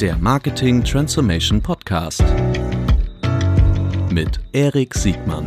Der Marketing Transformation Podcast mit Erik Siegmann.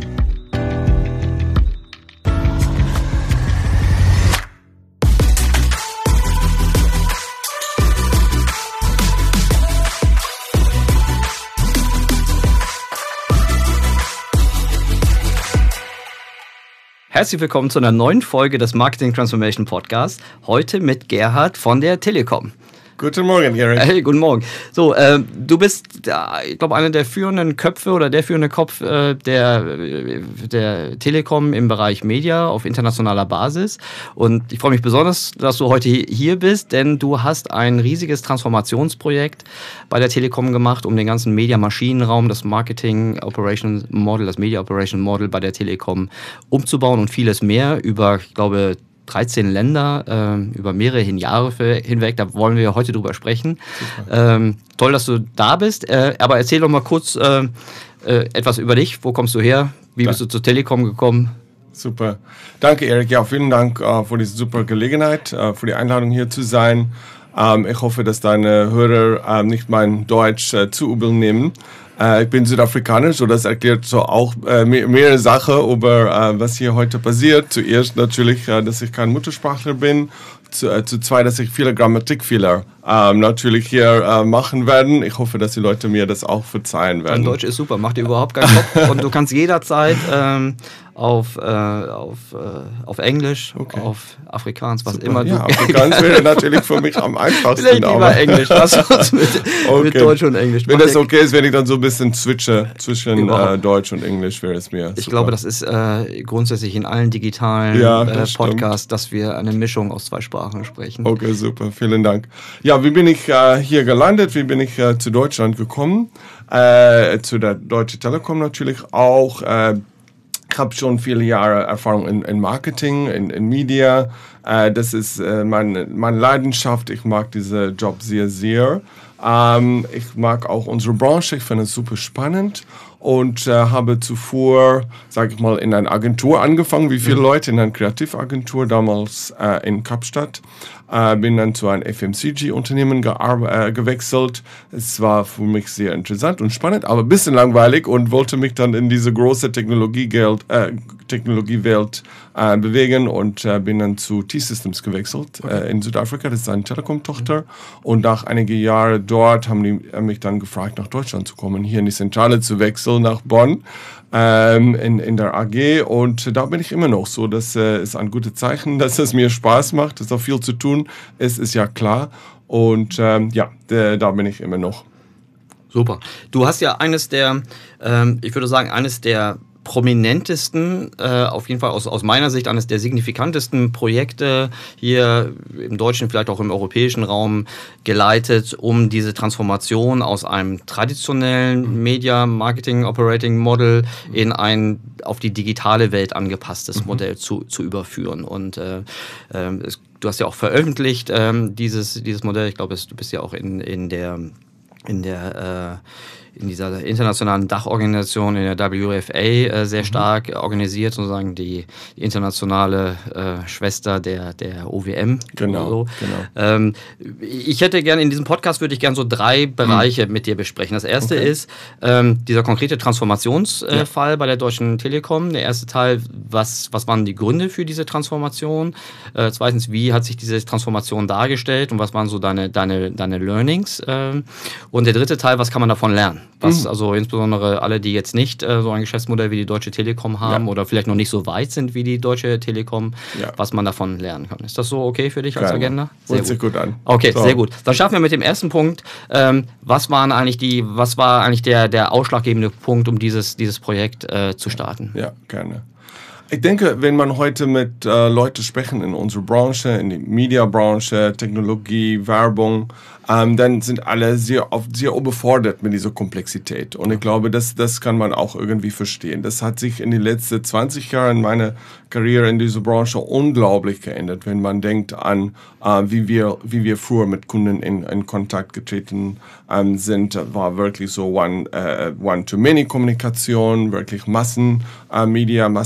Herzlich willkommen zu einer neuen Folge des Marketing Transformation Podcasts. Heute mit Gerhard von der Telekom. Guten Morgen, Erik. Hey, guten Morgen. So, du bist, ich glaube, einer der führenden Köpfe oder der führende Kopf der Telekom im Bereich Media auf internationaler Basis. Und ich freue mich besonders, dass du heute hier bist, denn du hast ein riesiges Transformationsprojekt bei der Telekom gemacht, um den ganzen Media-Maschinenraum, das Marketing Operation Model, das Media Operation Model bei der Telekom umzubauen und vieles mehr über, ich glaube, 13 Länder über mehrere Jahre hinweg, da wollen wir heute drüber sprechen. Toll, dass du da bist, aber erzähl doch mal kurz etwas über dich. Wo kommst du her? Wie bist du zur Telekom gekommen? Super. Danke, Erik. Ja, vielen Dank für diese super Gelegenheit, für die Einladung hier zu sein. Ich hoffe, dass deine Hörer nicht mein Deutsch zu übel nehmen. Ich bin Südafrikaner, so das erklärt so auch mehrere Sachen über was hier heute passiert. Zuerst natürlich, dass ich kein Muttersprachler bin. Zu zweit, dass ich viele Grammatikfehler natürlich hier machen werden. Ich hoffe, dass die Leute mir das auch verzeihen werden. Dein Deutsch ist super, macht dir überhaupt keinen Kopf. Und du kannst jederzeit auf Englisch, okay, auf Afrikaans, was super, immer du... Ja, Afrikaans wäre natürlich für mich am einfachsten. Vielleicht lieber Englisch, lass uns mit Deutsch und Englisch. Wenn das okay ist, wenn ich dann so ein bisschen switche zwischen Deutsch und Englisch, wäre es mir Ich glaube, das ist grundsätzlich in allen digitalen Podcasts, dass wir eine Mischung aus zwei Sprachen sprechen. Okay, super, vielen Dank. Ja, wie bin ich hier gelandet? Wie bin ich zu Deutschland gekommen? Zu der Deutsche Telekom natürlich auch. Ich habe schon viele Jahre Erfahrung in Marketing, in Media. Das ist meine Leidenschaft. Ich mag diesen Job sehr, sehr. Ich mag auch unsere Branche. Ich finde es super spannend. Und habe zuvor, sage ich mal, in einer Agentur angefangen, wie viele Leute, in einer Kreativagentur, damals in Kapstadt. Bin dann zu einem FMCG-Unternehmen gewechselt. Es war für mich sehr interessant und spannend, aber ein bisschen langweilig und wollte mich dann in diese große Technologiewelt bewegen und bin dann zu T-Systems gewechselt in Südafrika. Das ist eine Telekom-Tochter. Und nach einigen Jahren dort haben die mich dann gefragt, nach Deutschland zu kommen, hier in die Zentrale zu wechseln, nach Bonn. In der AG, und da bin ich immer noch so. Das ist ein gutes Zeichen, dass es mir Spaß macht, es ist auch viel zu tun, es ist ja klar, und da bin ich immer noch. Super. Du hast ja eines der prominentesten, auf jeden Fall aus meiner Sicht eines der signifikantesten Projekte hier im deutschen, vielleicht auch im europäischen Raum geleitet, um diese Transformation aus einem traditionellen Media Marketing Operating Model in ein auf die digitale Welt angepasstes Modell zu überführen. Und du hast ja auch veröffentlicht dieses Modell. Ich glaube, du bist ja auch in dieser internationalen Dachorganisation, in der WFA, sehr stark organisiert, sozusagen die internationale Schwester der OWM. Genau, so. Genau. Ich hätte gerne, in diesem Podcast würde ich gerne so 3 Bereiche mit dir besprechen. Das erste ist dieser konkrete Transformationsfall bei der Deutschen Telekom. Der erste Teil, was waren die Gründe für diese Transformation? Zweitens, wie hat sich diese Transformation dargestellt und was waren so deine Learnings? Und der dritte Teil, was kann man davon lernen? Was also insbesondere alle, die jetzt nicht so ein Geschäftsmodell wie die Deutsche Telekom haben oder vielleicht noch nicht so weit sind wie die Deutsche Telekom, was man davon lernen kann. Ist das so okay für dich als Agenda? Hört sich gut an. Okay, so. Sehr gut. Dann starten wir mit dem ersten Punkt. Was war eigentlich der ausschlaggebende Punkt, um dieses Projekt zu starten? Ja, gerne. Ich denke, wenn man heute mit Leuten sprechen in unserer Branche, in der Mediabranche, Technologie, Werbung, dann sind alle sehr überfordert mit dieser Komplexität. Und ich glaube, das kann man auch irgendwie verstehen. Das hat sich in den letzten 20 Jahren meiner Karriere in dieser Branche unglaublich geändert, wenn man denkt an, wie wir früher mit Kunden in Kontakt getreten sind. War wirklich so One-to-Many-Kommunikation, wirklich Massenmedia, Massenkanal.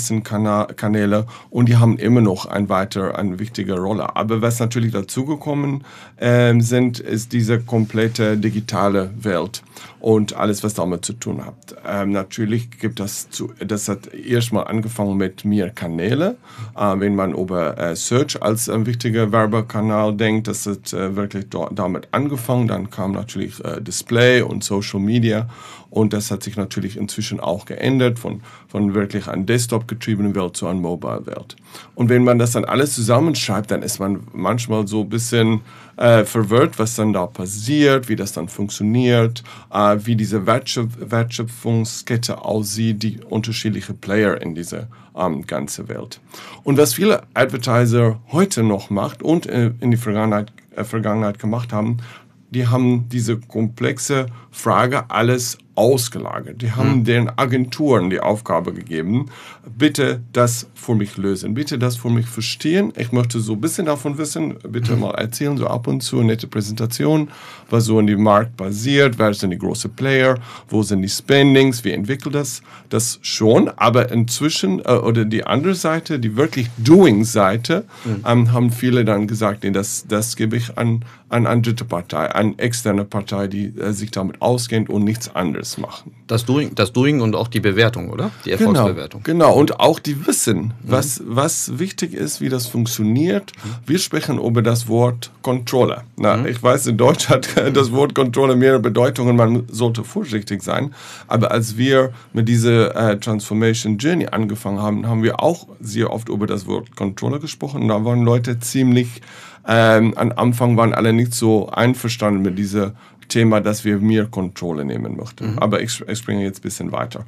Kanäle und die haben immer noch eine wichtige Rolle. Aber was natürlich dazugekommen ist diese komplette digitale Welt und alles, was damit zu tun hat. Natürlich gibt das hat erstmal angefangen mit mehr Kanäle. Wenn man über Search als ein wichtiger Werbekanal denkt, das hat wirklich damit angefangen. Dann kam natürlich Display und Social Media und das hat sich natürlich inzwischen auch geändert von wirklich einer Desktop-getriebenen Welt zu einer Mobile-Welt. Und wenn man das dann alles zusammenschreibt, dann ist man manchmal so ein bisschen verwirrt, was dann da passiert, wie das dann funktioniert, wie diese Wertschöpfungskette aussieht, die unterschiedlichen Player in dieser ganzen Welt. Und was viele Advertiser heute noch macht und in die Vergangenheit gemacht haben, die haben diese komplexe Frage alles ausgelagert. Die haben den Agenturen die Aufgabe gegeben, bitte das für mich lösen, bitte das für mich verstehen. Ich möchte so ein bisschen davon wissen, bitte mal erzählen, so ab und zu eine nette Präsentation, was so in dem Markt basiert, wer sind die großen Player, wo sind die Spendings, wie entwickelt das schon, aber inzwischen, oder die andere Seite, die wirklich Doing-Seite, haben viele dann gesagt, nee, das gebe ich an eine dritte Partei, eine externe Partei, die sich damit auskennt und nichts anderes machen. Das Doing und auch die Bewertung, oder? Die Erfolgsbewertung. Genau. Und auch die Wissen, was wichtig ist, wie das funktioniert. Wir sprechen über das Wort Controller. Ich weiß, in Deutsch hat das Wort Controller mehrere Bedeutungen, man sollte vorsichtig sein. Aber als wir mit dieser Transformation Journey angefangen haben, haben wir auch sehr oft über das Wort Controller gesprochen. Und da waren Leute ziemlich, am Anfang waren alle nicht so einverstanden mit diesem Thema, dass wir mehr Kontrolle nehmen möchten. Aber ich springe jetzt ein bisschen weiter.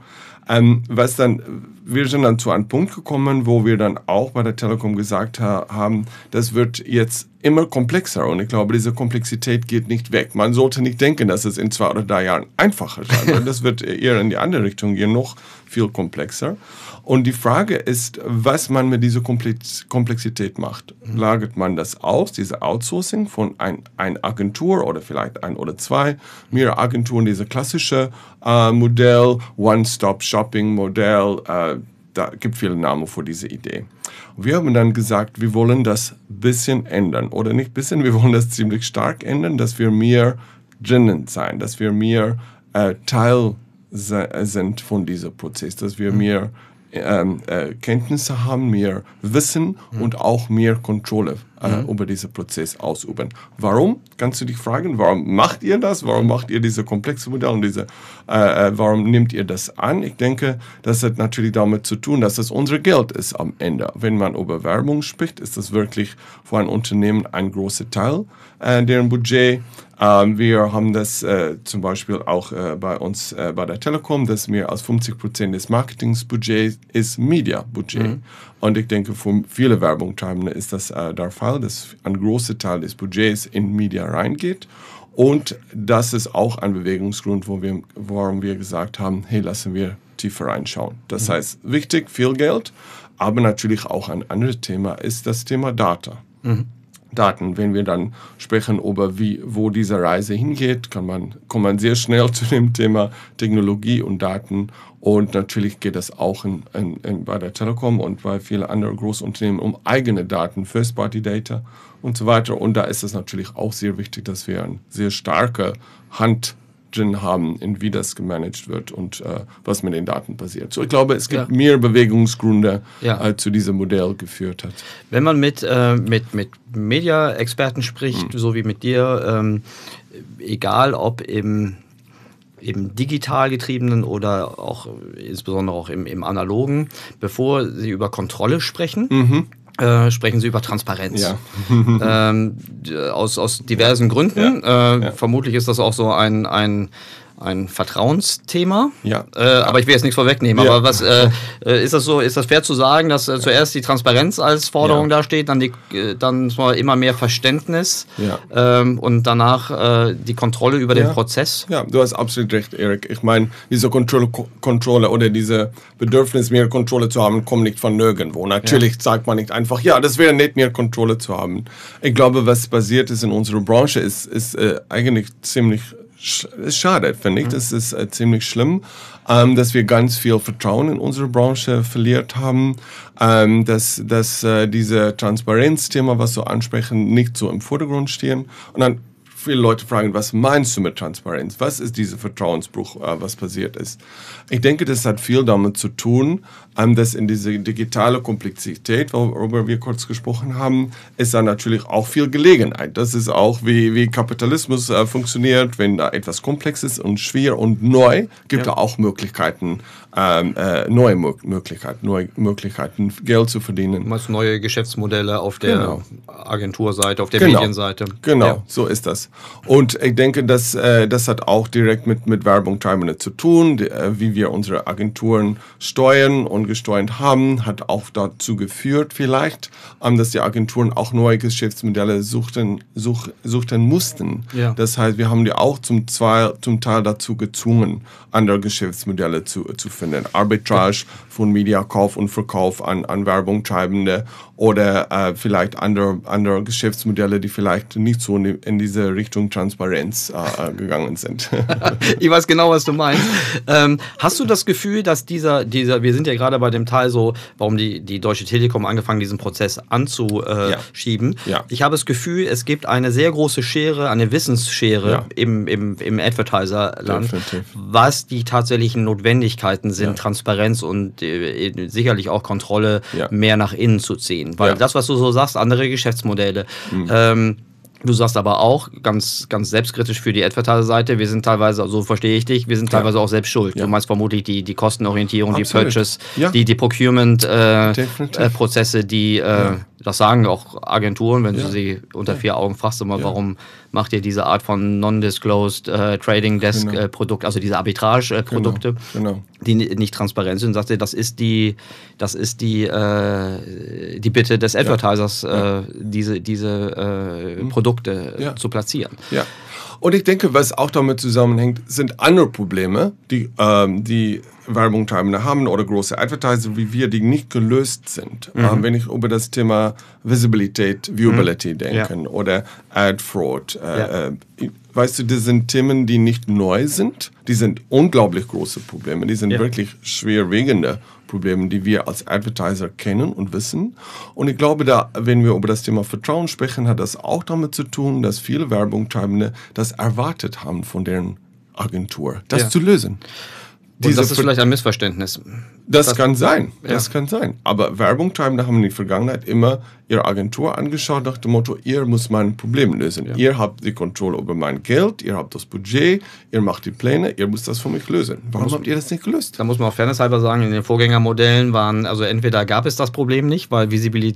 Wir sind dann zu einem Punkt gekommen, wo wir dann auch bei der Telekom gesagt haben, das wird jetzt immer komplexer und ich glaube, diese Komplexität geht nicht weg. Man sollte nicht denken, dass es in 2 oder 3 Jahren einfacher sein wird. Das wird eher in die andere Richtung gehen, noch viel komplexer. Und die Frage ist, was man mit dieser Komplexität macht. Lagert man das aus, diese Outsourcing von einer Agentur oder vielleicht 1 oder 2, mehrere Agenturen, diese klassische Modell, One-Stop-Shopping-Modell, da gibt viele Namen für diese Idee. Wir haben dann gesagt, wir wollen das ein bisschen ändern. Oder nicht ein bisschen, wir wollen das ziemlich stark ändern, dass wir mehr drinnen sein, dass wir mehr Teil sind von diesem Prozess, dass wir mehr Kenntnisse haben, mehr Wissen und auch mehr Kontrolle über diesen Prozess ausüben. Warum? Kannst du dich fragen, warum macht ihr das? Warum macht ihr diese komplexe Modelle und warum nehmt ihr das an? Ich denke, das hat natürlich damit zu tun, dass das unser Geld ist am Ende. Wenn man über Werbung spricht, ist das wirklich für ein Unternehmen ein großer Teil deren Budget. Wir haben das zum Beispiel auch bei uns bei der Telekom, dass mehr als 50% des Marketingsbudgets ist Media-Budget. Und ich denke, für viele Werbungtreibende ist das der Fall, dass ein großer Teil des Budgets in Media reingeht. Und das ist auch ein Bewegungsgrund, warum wir gesagt haben, hey, lassen wir tiefer reinschauen. Das heißt, wichtig, viel Geld, aber natürlich auch ein anderes Thema ist das Thema Daten. Wenn wir dann sprechen über wo diese Reise hingeht, kommt man sehr schnell zu dem Thema Technologie und Daten. Und natürlich geht es auch bei der Telekom und bei vielen anderen Großunternehmen um eigene Daten, First-Party-Data und so weiter. Und da ist es natürlich auch sehr wichtig, dass wir eine sehr starke Hand drin haben, in wie das gemanagt wird und was mit den Daten passiert. So, ich glaube, es gibt mehr Bewegungsgründe, zu diesem Modell geführt hat. Wenn man mit Media-Experten spricht, so wie mit dir, egal ob im digital getriebenen oder auch insbesondere auch im analogen, bevor sie über Kontrolle sprechen, sprechen sie über Transparenz. Ja. Aus diversen Gründen. Vermutlich ist das auch so ein Vertrauensthema. Ja. Aber ich will jetzt nichts vorwegnehmen. Ja. Aber was ist das so? Ist das fair zu sagen, dass zuerst die Transparenz als Forderung dasteht, dann immer mehr Verständnis und danach die Kontrolle über den Prozess? Ja, du hast absolut recht, Erik. Ich meine, diese Kontrolle oder diese Bedürfnis, mehr Kontrolle zu haben, kommt nicht von nirgendwo. Natürlich sagt man nicht einfach, das wäre nett, mehr Kontrolle zu haben. Ich glaube, was passiert ist in unserer Branche, ist eigentlich ziemlich ist schade, finde ich. Das ist ziemlich schlimm, dass wir ganz viel Vertrauen in unsere Branche verliert haben, dass diese Transparenzthema, was so ansprechen, nicht so im Vordergrund stehen. Und dann viele Leute fragen, was meinst du mit Transparenz? Was ist dieser Vertrauensbruch, was passiert ist? Ich denke, das hat viel damit zu tun, dass in diese digitale Komplexität, worüber wir kurz gesprochen haben, ist da natürlich auch viel Gelegenheit. Das ist auch, wie Kapitalismus funktioniert. Wenn da etwas komplex ist und schwer und neu, gibt es auch Möglichkeiten, neue Möglichkeiten, Geld zu verdienen. Du meinst neue Geschäftsmodelle auf der Agenturseite, auf der Genau. Medienseite. Genau, Ja. so ist das. Und ich denke, das hat auch direkt mit Werbung Treibende zu tun, wie wir unsere Agenturen steuern und gesteuert haben, hat auch dazu geführt vielleicht, dass die Agenturen auch neue Geschäftsmodelle suchten mussten. Ja. Das heißt, wir haben die auch zum Teil dazu gezwungen, andere Geschäftsmodelle zu finden. Arbitrage von Mediakauf und Verkauf an Werbung Treibende oder vielleicht andere Geschäftsmodelle, die vielleicht nicht so in diese Richtung Transparenz gegangen sind. Ich weiß genau, was du meinst. Hast du das Gefühl, dass dieser, wir sind ja gerade bei dem Teil so, warum die Deutsche Telekom angefangen, diesen Prozess anzuschieben. Ja. Ich habe das Gefühl, es gibt eine sehr große Schere, eine Wissensschere im Advertiser-Land, Definitiv. was die tatsächlichen Notwendigkeiten sind, Transparenz und sicherlich auch Kontrolle mehr nach innen zu ziehen. Weil das, was du so sagst, andere Geschäftsmodelle, du sagst aber auch, ganz, ganz selbstkritisch für die Advertiser-Seite, wir sind teilweise, so verstehe ich dich, wir sind teilweise auch selbst schuld. Du meinst vermutlich die Kostenorientierung, Absolut. die Purchase, die Procurement-Prozesse, das sagen auch Agenturen, wenn du sie unter 4 Augen fragst, immer, warum macht ihr diese Art von Non-Disclosed Trading Desk Produkt, also diese Arbitrage-Produkte, die nicht transparent sind, sagt ihr, das ist die Bitte des Advertisers, diese Produkte zu platzieren. Ja. Und ich denke, was auch damit zusammenhängt, sind andere Probleme, die Werbung Treibende haben oder große Advertiser wie wir, die nicht gelöst sind. Wenn ich über das Thema Viewability denke oder Ad Fraud. Weißt du, das sind Themen, die nicht neu sind. Die sind unglaublich große Probleme. Die sind wirklich schwerwiegende Probleme, die wir als Advertiser kennen und wissen. Und ich glaube, wenn wir über das Thema Vertrauen sprechen, hat das auch damit zu tun, dass viele Werbungtreibende das erwartet haben von deren Agentur, das zu lösen. Und das ist vielleicht ein Missverständnis. Das kann sein, das kann sein. Aber Werbungtreibende haben in der Vergangenheit immer ihre Agentur angeschaut nach dem Motto, ihr müsst mein Problem lösen. Ja. Ihr habt die Kontrolle über mein Geld, ihr habt das Budget, ihr macht die Pläne, ihr müsst das für mich lösen. Warum habt ihr das nicht gelöst? Da muss man auch fairnesshalber sagen, in den Vorgängermodellen also entweder gab es das Problem nicht, weil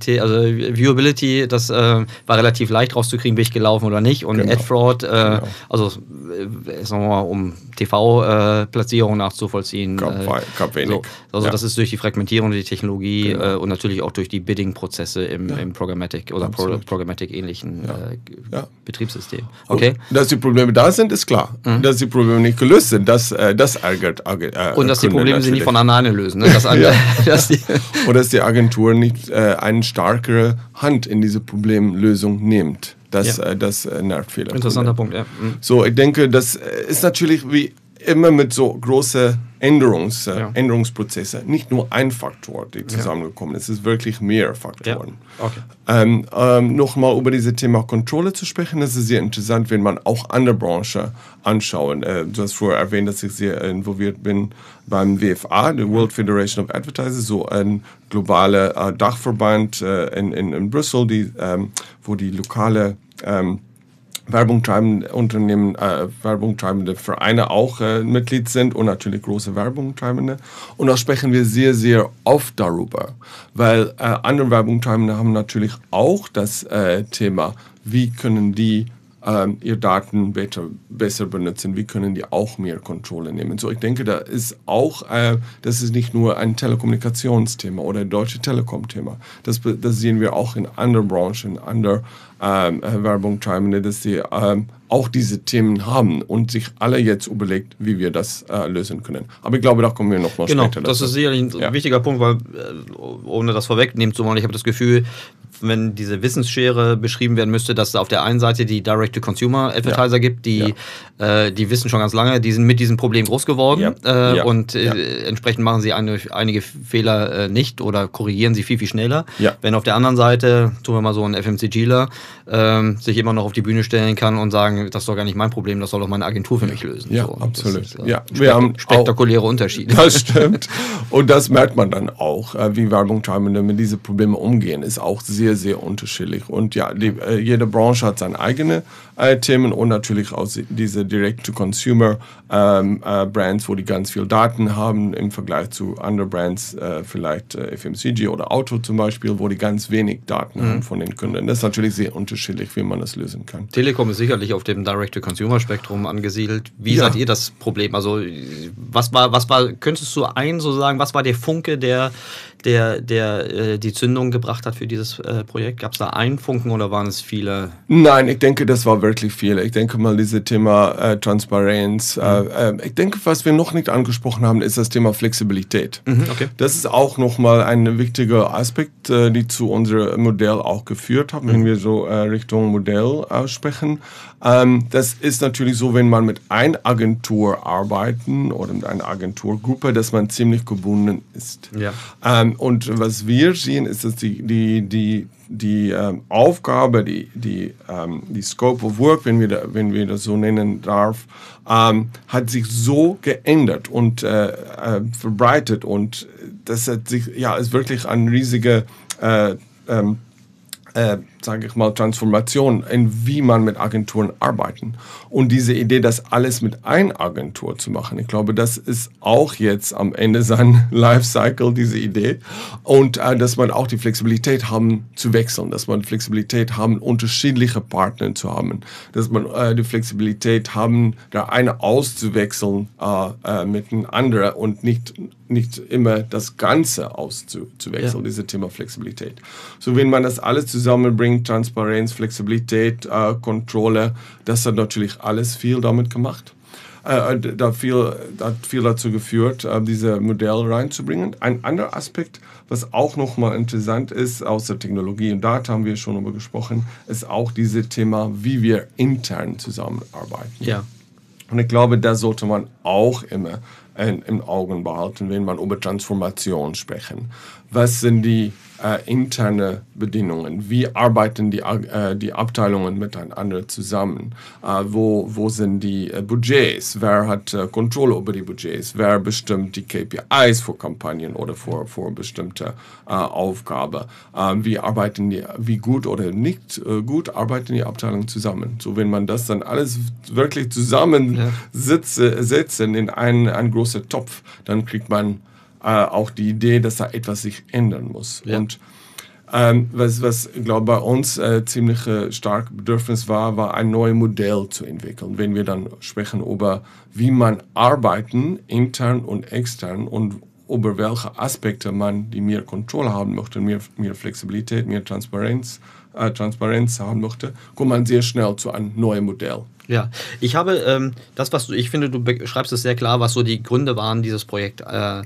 Viewability, das war relativ leicht rauszukriegen, bin ich gelaufen oder nicht. Und Ad Fraud, also sagen wir mal, um TV-Platzierungen nachzuvollziehen. Gab wenig. So. Also das ist durch die Fragmentierung der Technologie und natürlich auch durch die Bidding-Prozesse im Programmatic oder Programmatic-ähnlichen Betriebssystem. Okay. Und dass die Probleme da sind, ist klar. Dass die Probleme nicht gelöst sind, das ärgert und dass die Probleme sie nicht von alleine lösen. Ne? Und dass die Agentur nicht eine stärkere Hand in diese Problemlösung nimmt. Das nervt viele. Interessanter Punkt, ja. So, ich denke, das ist natürlich wie immer mit so großen Änderungsprozesse nicht nur ein Faktor, die zusammengekommen ist. Es ist wirklich mehr Faktoren. Ja. Okay. Nochmal über dieses Thema Kontrolle zu sprechen, das ist sehr interessant, wenn man auch andere Branchen anschaut. Du hast vorher erwähnt, dass ich sehr involviert bin beim WFA, der World Federation of Advertisers, so ein globaler Dachverband in Brüssel, wo die lokale Werbungtreibende Unternehmen, Werbungtreibende Vereine auch Mitglied sind und natürlich große Werbungtreibende. Und da sprechen wir sehr, sehr oft darüber, weil andere Werbungtreibende haben natürlich auch das Thema, wie können die ihre Daten besser benutzen, wie können die auch mehr Kontrolle nehmen. So, ich denke, das ist nicht nur ein Telekommunikationsthema oder ein Deutsche Telekom-Thema. Das sehen wir auch in anderen Branchen, in anderen Werbungtreibende, dass sie auch diese Themen haben und sich alle jetzt überlegt, wie wir das lösen können. Aber ich glaube, da kommen wir noch mal später dazu. Das ist sicherlich ein wichtiger Punkt, weil ohne das vorwegnehmen zu wollen, ich habe das Gefühl, wenn diese Wissensschere beschrieben werden müsste, dass es auf der einen Seite die Direct-to-Consumer-Advertiser gibt, die wissen schon ganz lange, die sind mit diesem Problem groß geworden und entsprechend machen sie einige Fehler nicht oder korrigieren sie viel, viel schneller. Ja. Wenn auf der anderen Seite, tun wir mal so ein FMCGler, sich immer noch auf die Bühne stellen kann und sagen, das ist doch gar nicht mein Problem, das soll doch meine Agentur für mich lösen. Ja, so, absolut. Ist, wir haben spektakuläre Unterschiede. Das stimmt. Und das merkt man dann auch, wie Werbungtreibende mit diesen Problemen umgehen, ist auch sehr, sehr unterschiedlich. Und ja, jede Branche hat seine eigenen Themen und natürlich auch diese Direct-to-Consumer-Brands, wo die ganz viel Daten haben im Vergleich zu anderen Brands, vielleicht FMCG oder Auto zum Beispiel, wo die ganz wenig Daten haben von den Kunden. Das ist natürlich sehr unterschiedlich, wie man das lösen kann. Telekom ist sicherlich auf dem Direct-to-Consumer-Spektrum angesiedelt. Wie seid ihr das Problem? Also was war, könntest du so sagen, was war der Funke, der die Zündung gebracht hat für dieses Projekt? Gab es da einen Funken oder waren es viele? Nein, ich denke, das war wirklich viele. Ich denke mal, dieses Thema Transparenz. Ich denke, was wir noch nicht angesprochen haben, ist das Thema Flexibilität. Okay. Das ist auch nochmal ein wichtiger Aspekt, die zu unserem Modell auch geführt haben, wenn wir so Richtung Modell sprechen. Das ist natürlich so, wenn man mit einer Agentur arbeiten oder mit einer Agenturgruppe, dass man ziemlich gebunden ist. Ja. Und was wir sehen, ist, dass die Aufgabe, die Scope of Work, wenn wir das so nennen darf, hat sich so geändert und verbreitet und das hat sich, ist wirklich ein riesiger sage ich mal, Transformation, in wie man mit Agenturen arbeiten. Und diese Idee, das alles mit einer Agentur zu machen, ich glaube, das ist auch jetzt am Ende sein Lifecycle, diese Idee. Und dass man auch die Flexibilität haben, zu wechseln, dass man Flexibilität haben, unterschiedliche Partner zu haben, dass man die Flexibilität haben, der eine auszuwechseln mit einem anderen und nicht immer das Ganze auszuwechseln, dieses Thema Flexibilität. So, wenn man das alles zusammenbringt, Transparenz, Flexibilität, Kontrolle, das hat natürlich alles viel damit gemacht. Hat viel dazu geführt, dieses Modell reinzubringen. Ein anderer Aspekt, was auch nochmal interessant ist, außer Technologie und Data haben wir schon darüber gesprochen, ist auch dieses Thema, wie wir intern zusammenarbeiten. Ja. Und ich glaube, das sollte man auch immer im Auge behalten, wenn man über Transformation sprechen. Was sind die interne Bedingungen? Wie arbeiten die Abteilungen miteinander zusammen? Wo sind die Budgets? Wer hat Kontrolle über die Budgets? Wer bestimmt die KPIs für Kampagnen oder für bestimmte Aufgaben? Wie gut oder nicht gut arbeiten die Abteilungen zusammen? So, wenn man das dann alles wirklich zusammensetzen in einen großen Topf, dann kriegt man auch die Idee, dass da etwas sich ändern muss. Ja. Und was ich glaube, bei uns ziemlich stark Bedürfnis war ein neues Modell zu entwickeln. Wenn wir dann sprechen über, wie man arbeiten, intern und extern und über welche Aspekte man die mehr Kontrolle haben möchte, mehr Flexibilität, mehr Transparenz haben möchte, kommt man sehr schnell zu einem neuen Modell. Ja, ich habe ich finde, du beschreibst es sehr klar, was so die Gründe waren, dieses Projekt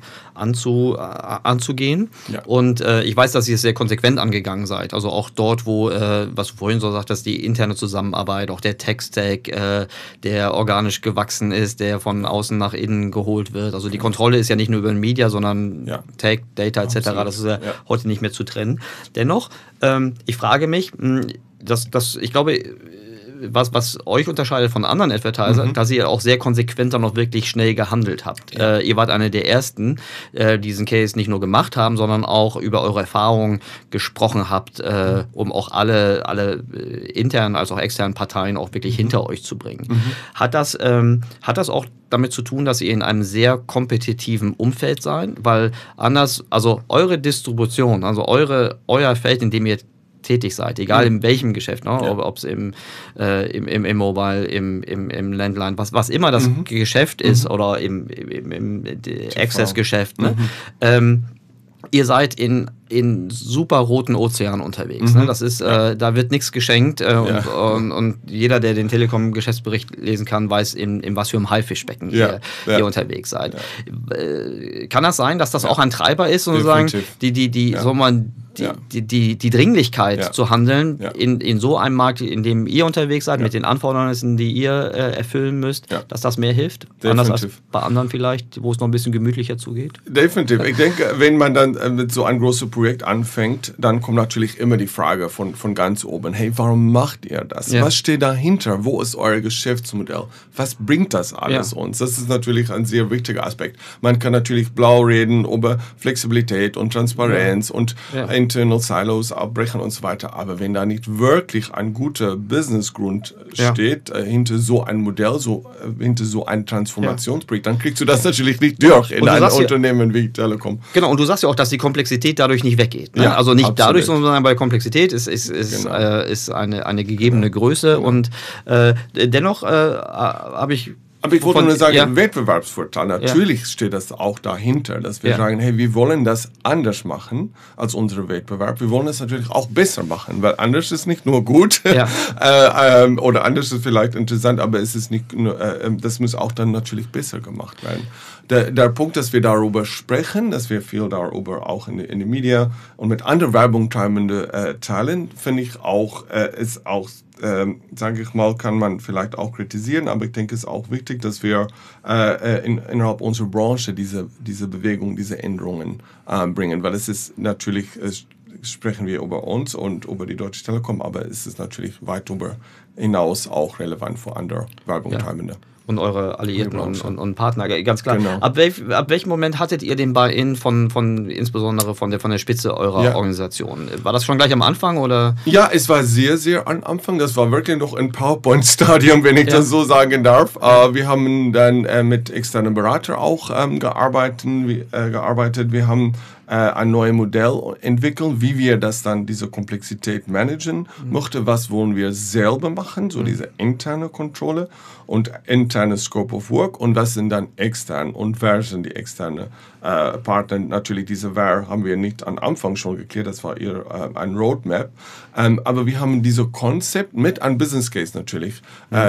anzugehen. Ja. Und ich weiß, dass ihr es sehr konsequent angegangen seid. Also auch dort, wo, was du vorhin so sagtest, die interne Zusammenarbeit, auch der Tech-Stack, der organisch gewachsen ist, der von außen nach innen geholt wird. Also die Kontrolle ist ja nicht nur über den Media, sondern Tech, Data etc. Absolut. Das ist ja heute nicht mehr zu trennen. Dennoch, ich frage mich, ich glaube, was euch unterscheidet von anderen Advertisern, dass ihr auch sehr konsequent dann noch wirklich schnell gehandelt habt. Ja. Ihr wart eine der Ersten, die diesen Case nicht nur gemacht haben, sondern auch über eure Erfahrungen gesprochen habt, um auch alle internen als auch externen Parteien auch wirklich hinter euch zu bringen. Hat das auch damit zu tun, dass ihr in einem sehr kompetitiven Umfeld seid? Weil also eure Distribution, also euer Feld, in dem ihr tätig seid, egal in welchem Geschäft, ne? Ob es im Mobile, im Landline, was immer das Geschäft ist oder im Access-Geschäft. Ne? Ihr seid in in super roten Ozean unterwegs. Ne? Das ist, da wird nichts geschenkt und jeder, der den Telekom-Geschäftsbericht lesen kann, weiß, in was für einem Haifischbecken ihr unterwegs seid. Ja. Kann das sein, dass das auch ein Treiber ist, sozusagen, die Dringlichkeit zu handeln in so einem Markt, in dem ihr unterwegs seid, mit den Anforderungen, die ihr erfüllen müsst, dass das mehr hilft? Anders als bei anderen vielleicht, wo es noch ein bisschen gemütlicher zugeht? Definitiv. Ich denke, wenn man dann mit so einem großen Projekt anfängt, dann kommt natürlich immer die Frage von ganz oben, hey, warum macht ihr das? Was steht dahinter? Wo ist euer Geschäftsmodell? Was bringt das alles uns? Das ist natürlich ein sehr wichtiger Aspekt. Man kann natürlich blau reden über Flexibilität und Transparenz und Internal Silos abbrechen und so weiter. Aber wenn da nicht wirklich ein guter Businessgrund steht, hinter so ein Modell, hinter so ein Transformationsprojekt, dann kriegst du das natürlich nicht durch in einem Unternehmen wie Telekom. Genau, und du sagst ja auch, dass die Komplexität dadurch nicht weggeht. Ne? Also nicht dadurch, sondern bei Komplexität ist eine gegebene Größe. Und dennoch habe ich... Aber ich wollte nur sagen, Wettbewerbsvorteil, natürlich steht das auch dahinter, dass wir sagen, hey, wir wollen das anders machen als unsere Wettbewerb. Wir wollen es natürlich auch besser machen, weil anders ist nicht nur gut oder anders ist vielleicht interessant, aber es ist nicht nur, das muss auch dann natürlich besser gemacht werden. Der Punkt, dass wir darüber sprechen, dass wir viel darüber auch in den Medien und mit anderen Werbung teilen, finde ich auch, ist auch, sage ich mal, kann man vielleicht auch kritisieren, aber ich denke, es ist auch wichtig, dass wir innerhalb unserer Branche diese Bewegung, diese Änderungen bringen, weil es ist natürlich, sprechen wir über uns und über die Deutsche Telekom, aber es ist natürlich weit darüber hinaus auch relevant für andere Werbungteilnehmer. Und eure Alliierten und Partner, ganz klar. Genau. Ab welchem Moment hattet ihr den Buy-in insbesondere von der Spitze eurer Organisation? War das schon gleich am Anfang, oder? Ja, es war sehr, sehr am Anfang. Das war wirklich noch ein PowerPoint-Stadium, wenn ich das so sagen darf. Wir haben dann mit externen Beratern auch gearbeitet. Wir haben ein neues Modell entwickeln, wie wir das dann, diese Komplexität managen möchten. Was wollen wir selber machen, so diese interne Kontrolle und interne Scope of Work und was sind dann extern und wer sind die externen Partner. Natürlich, diese wer haben wir nicht am Anfang schon geklärt, das war ein Roadmap. Aber wir haben dieses Konzept mit einem Business Case natürlich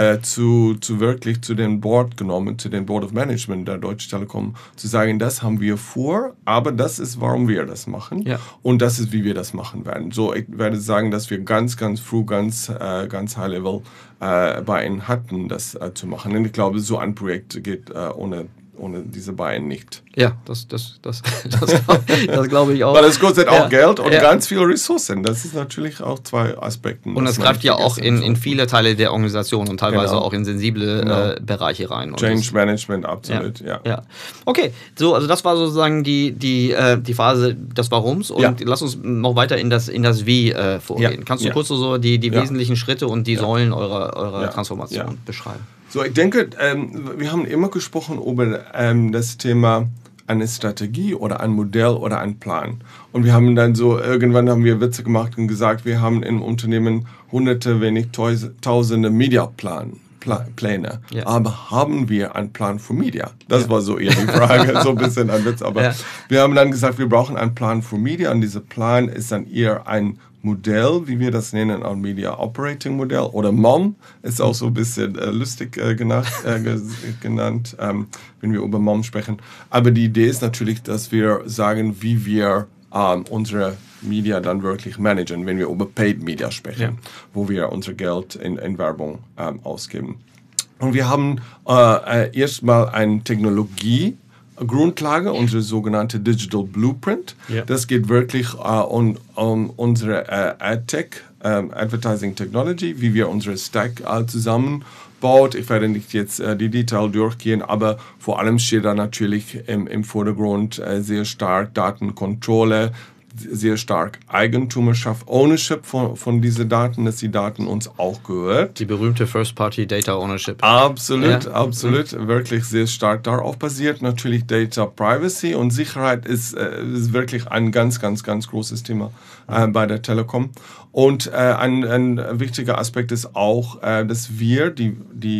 wirklich zu dem Board genommen, zu dem Board of Management der Deutsche Telekom, zu sagen, das haben wir vor, aber das ist, warum wir das machen und das ist, wie wir das machen werden. So, ich werde sagen, dass wir ganz, ganz früh, ganz high level bei ihnen hatten, das zu machen. Und ich glaube, so ein Projekt geht ohne diese beiden nicht. Ja, das glaube ich auch. Weil es kostet auch Geld und ganz viele Ressourcen. Das ist natürlich auch zwei Aspekte. Und es greift ja auch in viele Teile der Organisation und teilweise auch in sensible Bereiche rein. Change Management, absolut, ja. Okay, so, also das war sozusagen die Phase des Warums und lass uns noch weiter in das Wie vorgehen. Kannst du kurz so die wesentlichen Schritte und die Säulen eurer Transformation beschreiben? So, ich denke, wir haben immer gesprochen über das Thema eine Strategie oder ein Modell oder ein Plan. Und wir haben dann irgendwann haben wir Witze gemacht und gesagt, wir haben im Unternehmen hunderte, wenn nicht tausende Mediapläne. Aber haben wir einen Plan für Media? Das war so eher die Frage, so ein bisschen ein Witz. Aber wir haben dann gesagt, wir brauchen einen Plan für Media und dieser Plan ist dann eher ein Modell, wie wir das nennen, ein Media Operating Modell oder MOM, ist auch so ein bisschen lustig genannt, wenn wir über MOM sprechen. Aber die Idee ist natürlich, dass wir sagen, wie wir unsere Media dann wirklich managen, wenn wir über Paid Media sprechen, wo wir unser Geld in Werbung ausgeben. Und wir haben erstmal eine Technologie-Grundlage, unsere sogenannte Digital Blueprint. Das geht wirklich um unsere AdTech, Advertising Technology, wie wir unsere Stack zusammenbaut. Ich werde nicht jetzt die Detail durchgehen, aber vor allem steht da natürlich im Vordergrund sehr stark Datenkontrolle, sehr stark Eigentumerschaft, Ownership von diesen Daten, dass die Daten uns auch gehört. Die berühmte First-Party Data Ownership. Absolut, wirklich sehr stark darauf basiert. Natürlich Data Privacy und Sicherheit ist wirklich ein ganz, ganz, ganz großes Thema bei der Telekom. Und ein wichtiger Aspekt ist auch, dass wir die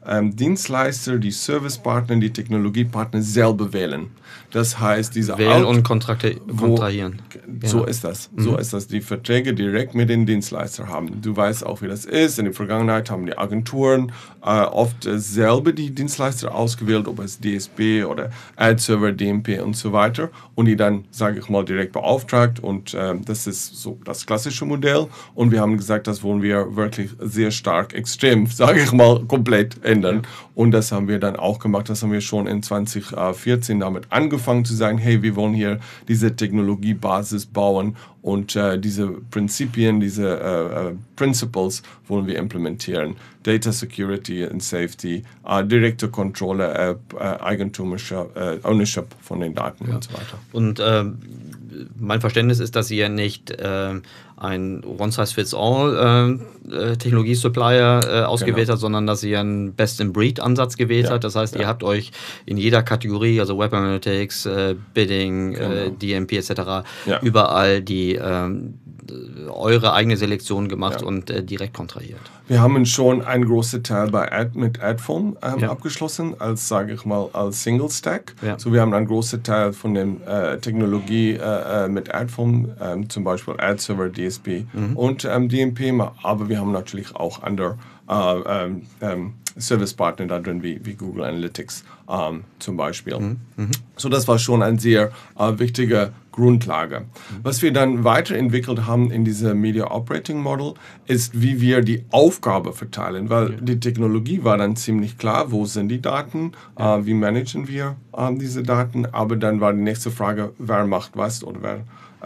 Dienstleister, die Servicepartner, die Technologiepartner selber wählen. Das heißt, diese Wählen und kontrahieren. So ist das. So ist das. Die Verträge direkt mit den Dienstleistern haben. Du weißt auch, wie das ist. In der Vergangenheit haben die Agenturen oft selber die Dienstleister ausgewählt, ob es DSP oder Ad-Server, DMP und so weiter. Und die dann, sage ich mal, direkt beauftragt. Und das ist so das klassische Modell. Und wir haben gesagt, das wollen wir wirklich sehr stark, extrem, sage ich mal, komplett ändern. Und das haben wir dann auch gemacht. Das haben wir schon in 2014 damit angefangen zu sagen, hey, wir wollen hier diese Technologiebasis bauen und diese Prinzipien, diese Principles wollen wir implementieren. Data Security and Safety, direkte Kontrolle, eigentümerische Ownership von den Daten und so weiter. Und mein Verständnis ist, dass ihr nicht ein One-Size-Fits-All Technologie-Supplier ausgewählt habt, sondern dass ihr einen Best-in-Breed-Ansatz gewählt habt. Das heißt, ihr habt euch in jeder Kategorie, also Web Analytics, Bidding, DMP etc., überall die eure eigene Selektion gemacht und direkt kontrahiert. Wir haben schon einen großen Teil mit Adform abgeschlossen, als, sage ich mal, als Single Stack. Ja. So, wir haben einen großen Teil von der Technologie mit Adform, zum Beispiel Ad-Server, DSP und DMP, aber wir haben natürlich auch andere Servicepartner da drin, wie Google Analytics zum Beispiel. So, das war schon eine sehr wichtige Grundlage. Was wir dann weiterentwickelt haben in diesem Media Operating Model, ist, wie wir die Aufgabe verteilen, weil die Technologie war dann ziemlich klar, wo sind die Daten, wie managen wir diese Daten, aber dann war die nächste Frage, wer macht was oder wer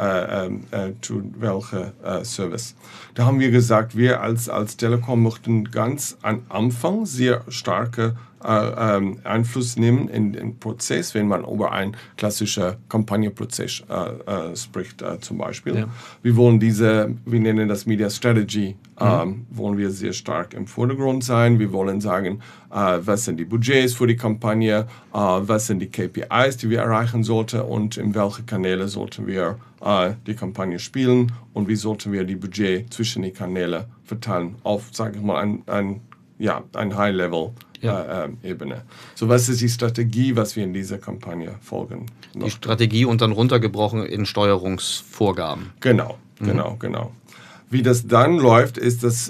tut welche Service. Da haben wir gesagt, wir als Telekom möchten ganz am Anfang sehr starke Einfluss nehmen in den Prozess, wenn man über einen klassischen Kampagnenprozess spricht, zum Beispiel. Ja. Wir wollen wir nennen das Media Strategy, wollen wir sehr stark im Vordergrund sein. Wir wollen sagen, was sind die Budgets für die Kampagne, was sind die KPIs, die wir erreichen sollten und in welche Kanäle sollten wir die Kampagne spielen und wie sollten wir die Budget zwischen die Kanäle verteilen auf, sage ich mal, ein High-Level Ebene. So, was ist die Strategie, was wir in dieser Kampagne folgen? Die Strategie und dann runtergebrochen in Steuerungsvorgaben. Genau. Wie das dann läuft, ist, dass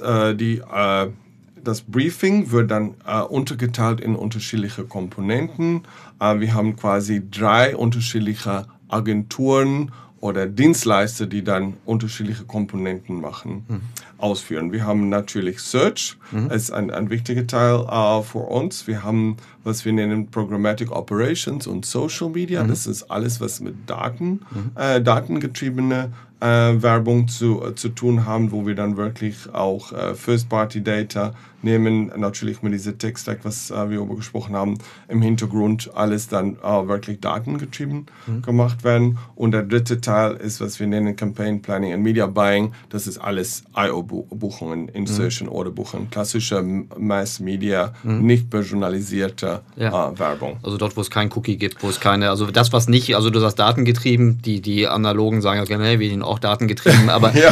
das Briefing wird dann untergeteilt in unterschiedliche Komponenten. Wir haben quasi 3 unterschiedliche Agenturen oder Dienstleister, die dann unterschiedliche Komponenten ausführen. Wir haben natürlich Search, ist ein wichtiger Teil für uns. Wir haben, was wir nennen, Programmatic Operations und Social Media. Das ist alles, was mit datengetriebene Werbung zu tun haben, wo wir dann wirklich auch First-Party-Data nehmen, natürlich mit dieser Tech-Stack, was wir darüber gesprochen haben, im Hintergrund alles dann wirklich datengetrieben gemacht werden. Und der dritte Teil ist, was wir nennen Campaign Planning and Media Buying. Das ist alles IO-Buchungen, Insertion Order Buchungen, klassische Mass-Media, nicht personalisierte Werbung. Also dort, wo es kein Cookie gibt, wo es keine, also das, was nicht, also du sagst datengetrieben, die Analogen sagen, okay, hey, wir sind auch datengetrieben, aber du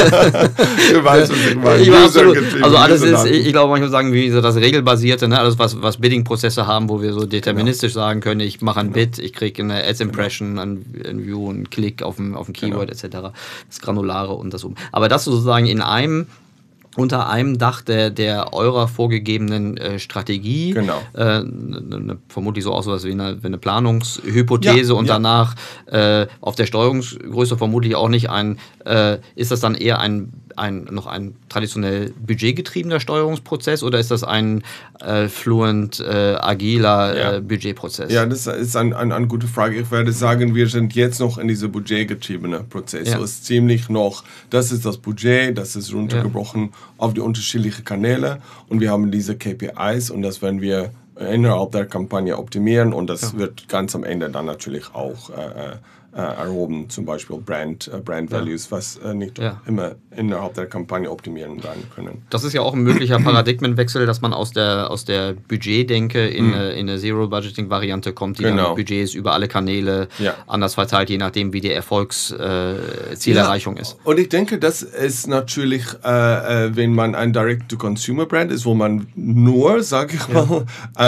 weißt, was ich meine. Also alles ist, ich glaube, manchmal sagen wir das Regelbasierte, ne? Alles, was Bidding-Prozesse haben, wo wir so deterministisch sagen können, ich mache ein Bid, ich kriege eine Ads-Impression, ein View, einen Klick auf ein Keyword etc. Das Granulare und das Aber das sozusagen unter einem Dach der eurer vorgegebenen Strategie, vermutlich so auch wie eine Planungshypothese und danach auf der Steuerungsgröße vermutlich auch nicht ist das dann eher noch ein traditionell budgetgetriebener Steuerungsprozess oder ist das ein fluent, agiler Budgetprozess? Ja, das ist eine gute Frage. Ich werde sagen, wir sind jetzt noch in diesem budgetgetriebenen Prozess. So ist ziemlich noch, das ist das Budget, das ist runtergebrochen auf die unterschiedlichen Kanäle und wir haben diese KPIs und das werden wir innerhalb der Kampagne optimieren und das wird ganz am Ende dann natürlich auch erhoben, zum Beispiel Brand Values, was nicht immer innerhalb der Kampagne optimieren werden können. Das ist ja auch ein möglicher Paradigmenwechsel, dass man aus der Budgetdenke in eine Zero-Budgeting-Variante kommt, die dann Budgets über alle Kanäle anders verteilt, je nachdem, wie die Erfolgszielerreichung ist. Und ich denke, das ist natürlich, wenn man ein Direct-to-Consumer-Brand ist, wo man nur, sage ich mal,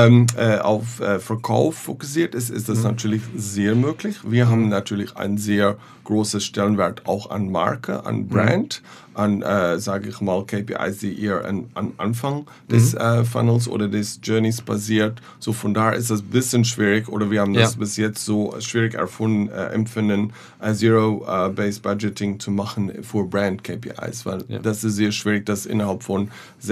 auf Verkauf fokussiert ist, ist das natürlich sehr möglich. Wir haben natürlich ein sehr großes Stellenwert auch an Marke, an Brand, an, sage ich mal, KPIs, die eher am Anfang des Funnels oder des Journeys basiert. So von daher ist das ein bisschen schwierig, oder wir haben das bis jetzt so schwierig empfinden, Zero-Based Budgeting zu machen für Brand-KPIs, weil das ist sehr schwierig, das innerhalb von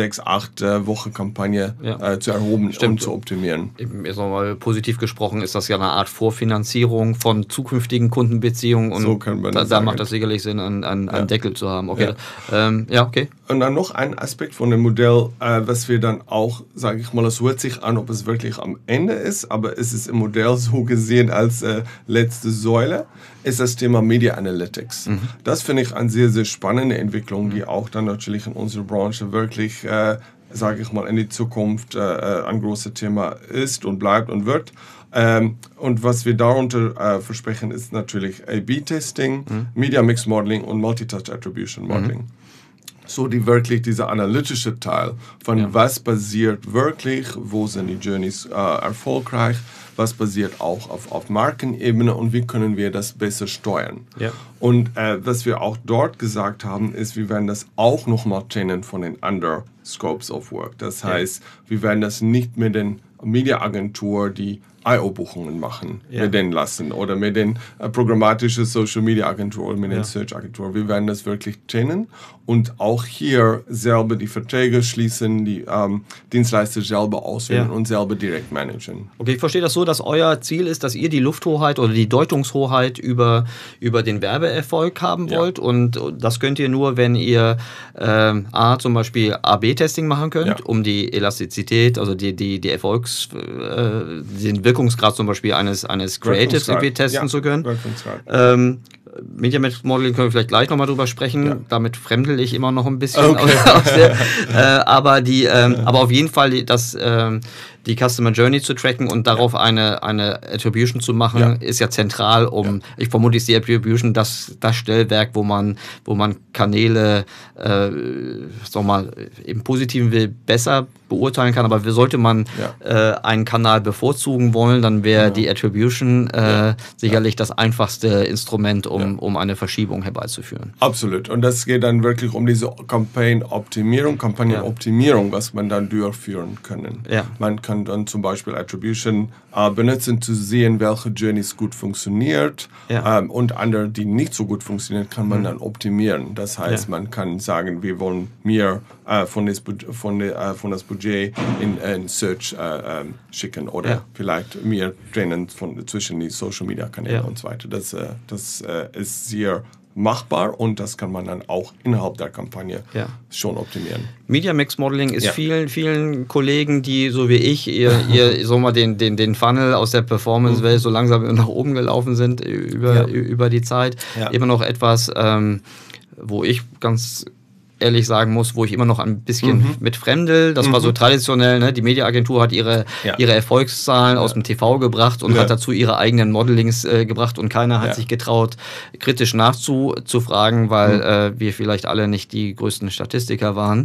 6-8 Wochen Kampagne zu erhoben und zu optimieren. Jetzt nochmal positiv gesprochen, ist das ja eine Art Vorfinanzierung von zukünftigen Kundenbeziehungen, und so da macht das sicherlich Sinn, einen Deckel zu haben. Okay. Okay. Und dann noch ein Aspekt von dem Modell, was wir dann auch, sage ich mal, es hört sich an, ob es wirklich am Ende ist, aber es ist im Modell so gesehen als letzte Säule, ist das Thema Media Analytics. Das finde ich eine sehr, sehr spannende Entwicklung, die auch dann natürlich in unserer Branche wirklich, sage ich mal, in die Zukunft ein großes Thema ist und bleibt und wird. Und was wir darunter versprechen, ist natürlich A/B-Testing, Media Mix Modeling und Multi-Touch Attribution Modeling. So dieser analytische Teil von was passiert wirklich, wo sind die Journeys erfolgreich, was passiert auch auf Markenebene und wie können wir das besser steuern. Und was wir auch dort gesagt haben, ist, wir werden das auch nochmal trennen von den anderen Scopes of Work. Das heißt, wir werden das nicht mit den Mediaagentur, die IO-Buchungen machen, mit denen lassen oder mit den programmatischen Social-Media-Agentur oder mit den Search-Agentur. Wir werden das wirklich trennen und auch hier selber die Verträge schließen, die Dienstleister selber auswählen und selber direkt managen. Okay, ich verstehe das so, dass euer Ziel ist, dass ihr die Lufthoheit oder die Deutungshoheit über den Werbeerfolg haben wollt, und das könnt ihr nur, wenn ihr zum Beispiel A/B-Testing machen könnt, um die Elastizität, also die den Wirkungsgrad zum Beispiel eines Creatives irgendwie testen zu können. Media Mix Modeling können wir vielleicht gleich nochmal drüber sprechen. Damit fremdel ich immer noch ein bisschen. Aber auf jeden Fall die Customer Journey zu tracken und darauf eine Attribution zu machen, ist ja zentral, ich vermute, ist die Attribution das Stellwerk, wo man Kanäle, im Positiven will besser beurteilen kann, aber sollte man einen Kanal bevorzugen wollen, dann wäre die Attribution sicherlich das einfachste Instrument, um eine Verschiebung herbeizuführen. Absolut. Und das geht dann wirklich um diese Kampagnenoptimierung, was man dann durchführen kann. Man kann dann zum Beispiel Attribution benutzen, zu sehen, welche Journeys gut funktioniert, und andere, die nicht so gut funktionieren, kann man dann optimieren. Das heißt, man kann sagen, wir wollen mehr von das Budget in Search schicken oder vielleicht mehr trennen zwischen die Social Media Kanäle und so weiter. Das ist sehr machbar und das kann man dann auch innerhalb der Kampagne schon optimieren. Media Mix Modeling ist vielen Kollegen, die so wie ich den Funnel aus der Performance-Welt so langsam nach oben gelaufen sind über die Zeit, immer noch etwas, wo ich ganz ehrlich sagen muss, wo ich immer noch ein bisschen mit fremdel. Das war so traditionell, ne? Die Mediaagentur hat ihre Erfolgszahlen aus dem TV gebracht und hat dazu ihre eigenen Modelings gebracht, und keiner hat sich getraut, kritisch nachzufragen, weil wir vielleicht alle nicht die größten Statistiker waren.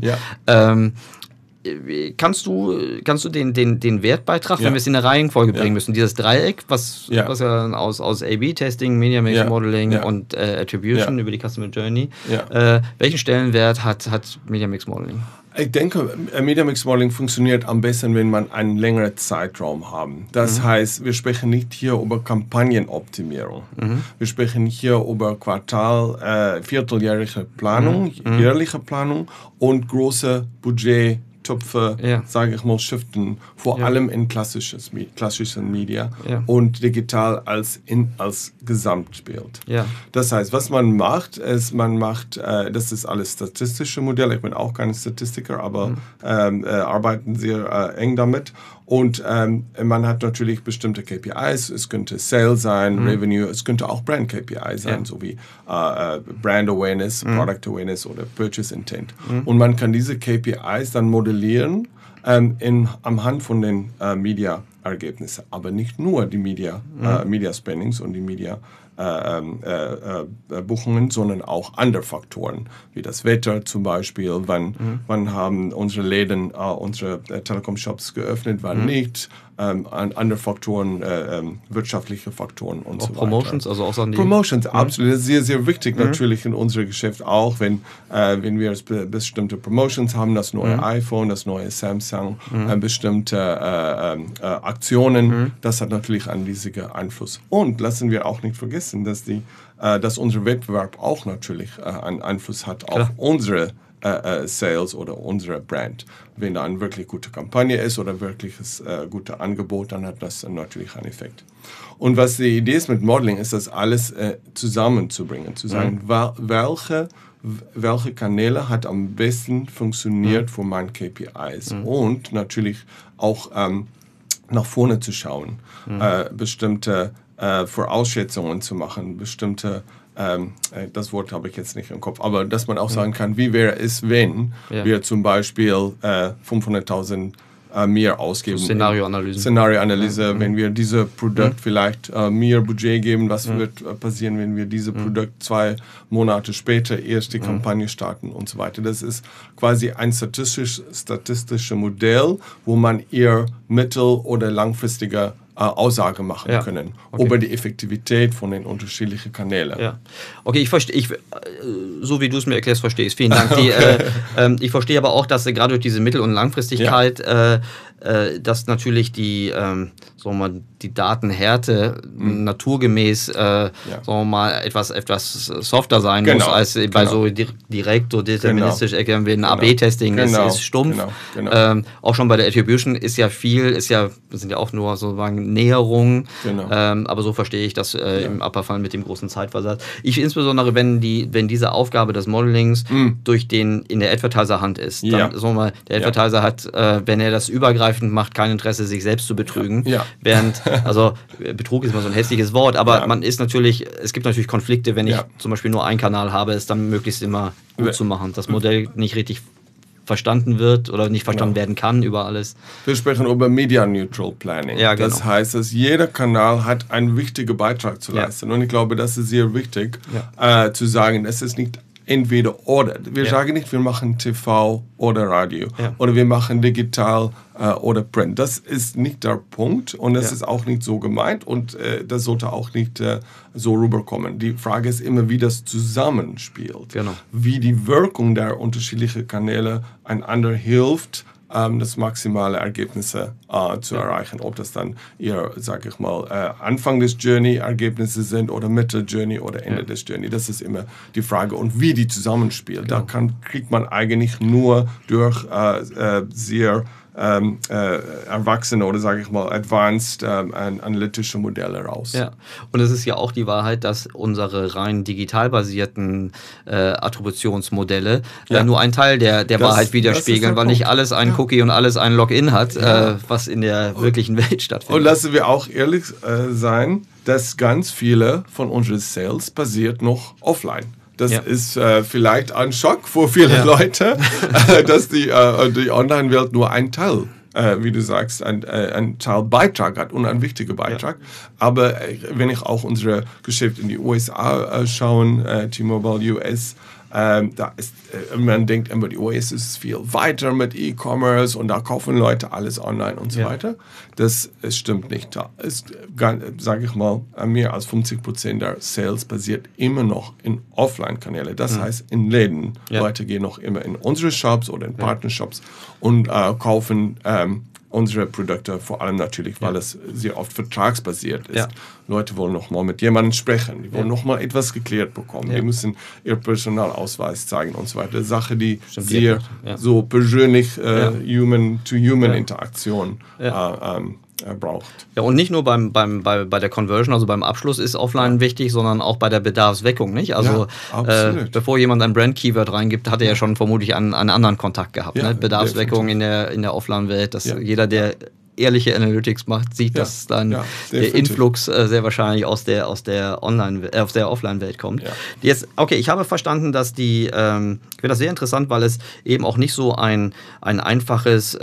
Kannst du den Wertbeitrag, wenn wir es in der Reihenfolge bringen müssen, dieses Dreieck, was ja aus A/B-Testing, Media Mix Modeling und Attribution über die Customer Journey, welchen Stellenwert hat Media Mix Modeling? Ich denke, Media Mix Modeling funktioniert am besten, wenn man einen längeren Zeitraum haben. Das heißt, wir sprechen nicht hier über Kampagnenoptimierung. Wir sprechen hier über vierteljährliche Planung, jährliche Planung und große Budgettöpfe, sage ich mal, shiften, vor allem in klassischen Media und digital als Gesamtbild. Das heißt, was man macht, ist, das ist alles statistische Modelle, ich bin auch kein Statistiker, aber arbeiten sehr eng damit, Und man hat natürlich bestimmte KPIs. Es könnte Sales sein, Revenue, es könnte auch Brand KPI sein, so wie Brand Awareness, Product Awareness oder Purchase Intent. Und man kann diese KPIs dann modellieren am Hand von den Media-Ergebnissen. Aber nicht nur die Media-Spendings und die Media Buchungen, sondern auch andere Faktoren, wie das Wetter zum Beispiel, wann haben unsere Läden, unsere Telekom-Shops geöffnet, wann nicht, andere Faktoren, wirtschaftliche Faktoren und auch so weiter. Promotions, also auch Sachen, die... Promotions, absolut, das ist sehr, sehr wichtig natürlich in unserem Geschäft auch, wenn wir bestimmte Promotions haben, das neue iPhone, das neue Samsung, bestimmte Aktionen, das hat natürlich einen riesigen Einfluss. Und lassen wir auch nicht vergessen, dass unser Wettbewerb auch natürlich einen Einfluss hat auf unsere Sales oder unsere Brand. Wenn da eine wirklich gute Kampagne ist oder wirkliches gute Angebot, dann hat das natürlich einen Effekt. Und was die Idee ist mit Modeling, ist das alles zusammenzubringen, zu sagen, welche Kanäle hat am besten funktioniert für meine KPIs und natürlich auch nach vorne zu schauen, bestimmte Vorausschätzungen zu machen, bestimmte, das Wort habe ich jetzt nicht im Kopf, aber dass man auch sagen kann, wie wäre es, wenn wir zum Beispiel 500.000 mehr ausgeben. So Szenarioanalyse, wenn wir dieses Produkt vielleicht mehr Budget geben, was wird passieren, wenn wir dieses Produkt 2 Monate später erst die Kampagne starten und so weiter. Das ist quasi ein statistisches Modell, wo man eher mittel- oder langfristige Aussage machen können über die Effektivität von den unterschiedlichen Kanälen. Ja. Okay, ich verstehe, so wie du es mir erklärst, verstehe ich es. Vielen Dank. Ich verstehe aber auch, dass gerade durch diese Mittel- und Langfristigkeit, dass natürlich die Datenhärte naturgemäß sagen wir mal, etwas softer sein muss, als bei so direkt oder deterministisch erklären wir ein AB-Testing ist stumpf. Auch schon bei der Attribution sind ja auch nur sozusagen Näherungen, aber so verstehe ich das im Abfall mit dem großen Zeitversatz. Insbesondere wenn diese Aufgabe des Modellings in der Advertiser-Hand ist, dann sagen wir mal, der Advertiser hat, wenn er das übergreifend macht, kein Interesse, sich selbst zu betrügen, während also Betrug ist immer so ein hässliches Wort, aber es gibt natürlich Konflikte, wenn ich zum Beispiel nur einen Kanal habe, ist dann möglichst immer gut zu machen. Das Modell nicht richtig verstanden wird oder nicht verstanden werden kann über alles. Wir sprechen über Media Neutral Planning. Ja, genau. Das heißt, dass jeder Kanal hat einen wichtigen Beitrag zu leisten. Und ich glaube, das ist sehr wichtig, zu sagen, es ist nicht entweder oder. Wir sagen nicht, wir machen TV oder Radio oder wir machen digital oder Print. Das ist nicht der Punkt und das ist auch nicht so gemeint und das sollte auch nicht so rüberkommen. Die Frage ist immer, wie das zusammenspielt, wie die Wirkung der unterschiedlichen Kanäle einander hilft, das maximale Ergebnisse zu erreichen. Ob das dann eher, sage ich mal, Anfang des Journey-Ergebnisse sind oder Mitte Journey oder Ende des Journey. Das ist immer die Frage. Und wie die zusammenspielt, da kriegt man eigentlich nur durch sehr erwachsene oder sage ich mal advanced analytische Modelle raus. Ja, und es ist ja auch die Wahrheit, dass unsere rein digital basierten Attributionsmodelle nur einen Teil der Wahrheit widerspiegeln, weil nicht alles ein Cookie und alles ein Login hat, was in der wirklichen Welt stattfindet. Und lassen wir auch ehrlich sein, dass ganz viele von unseren Sales basiert noch offline. Das ist vielleicht ein Schock für viele Leute, dass die Online-Welt nur ein Teil, wie du sagst, ein Teil Beitrag hat und ein wichtiger Beitrag. Aber wenn ich auch unsere Geschäfte in die USA schaue, T-Mobile US, da ist, man denkt immer, die US ist viel weiter mit E-Commerce und da kaufen Leute alles online und so weiter. Das stimmt nicht. Da ist, sage ich mal, mehr als 50% der Sales basiert immer noch in Offline-Kanäle. Das heißt, in Läden. Leute gehen noch immer in unsere Shops oder in Partnershops und kaufen unsere Produkte, vor allem natürlich, weil es sehr oft vertragsbasiert ist. Leute wollen noch mal mit jemandem sprechen, die wollen noch mal etwas geklärt bekommen, die müssen ihr Personalausweis zeigen und so weiter. Sache, die sehr so persönlich Human-to-Human-Interaktion braucht. Ja, und nicht nur bei der Conversion, also beim Abschluss ist Offline wichtig, sondern auch bei der Bedarfsweckung, nicht? Also bevor jemand ein Brand-Keyword reingibt, hat er ja schon vermutlich einen anderen Kontakt gehabt. Ne? Bedarfsweckung in der Offline-Welt, dass jeder, der ehrliche Analytics macht, sieht, dass dann der Influx sehr wahrscheinlich aus der Offline-Welt kommt. Ja. Jetzt, okay, ich habe verstanden, dass ich finde das sehr interessant, weil es eben auch nicht so ein einfaches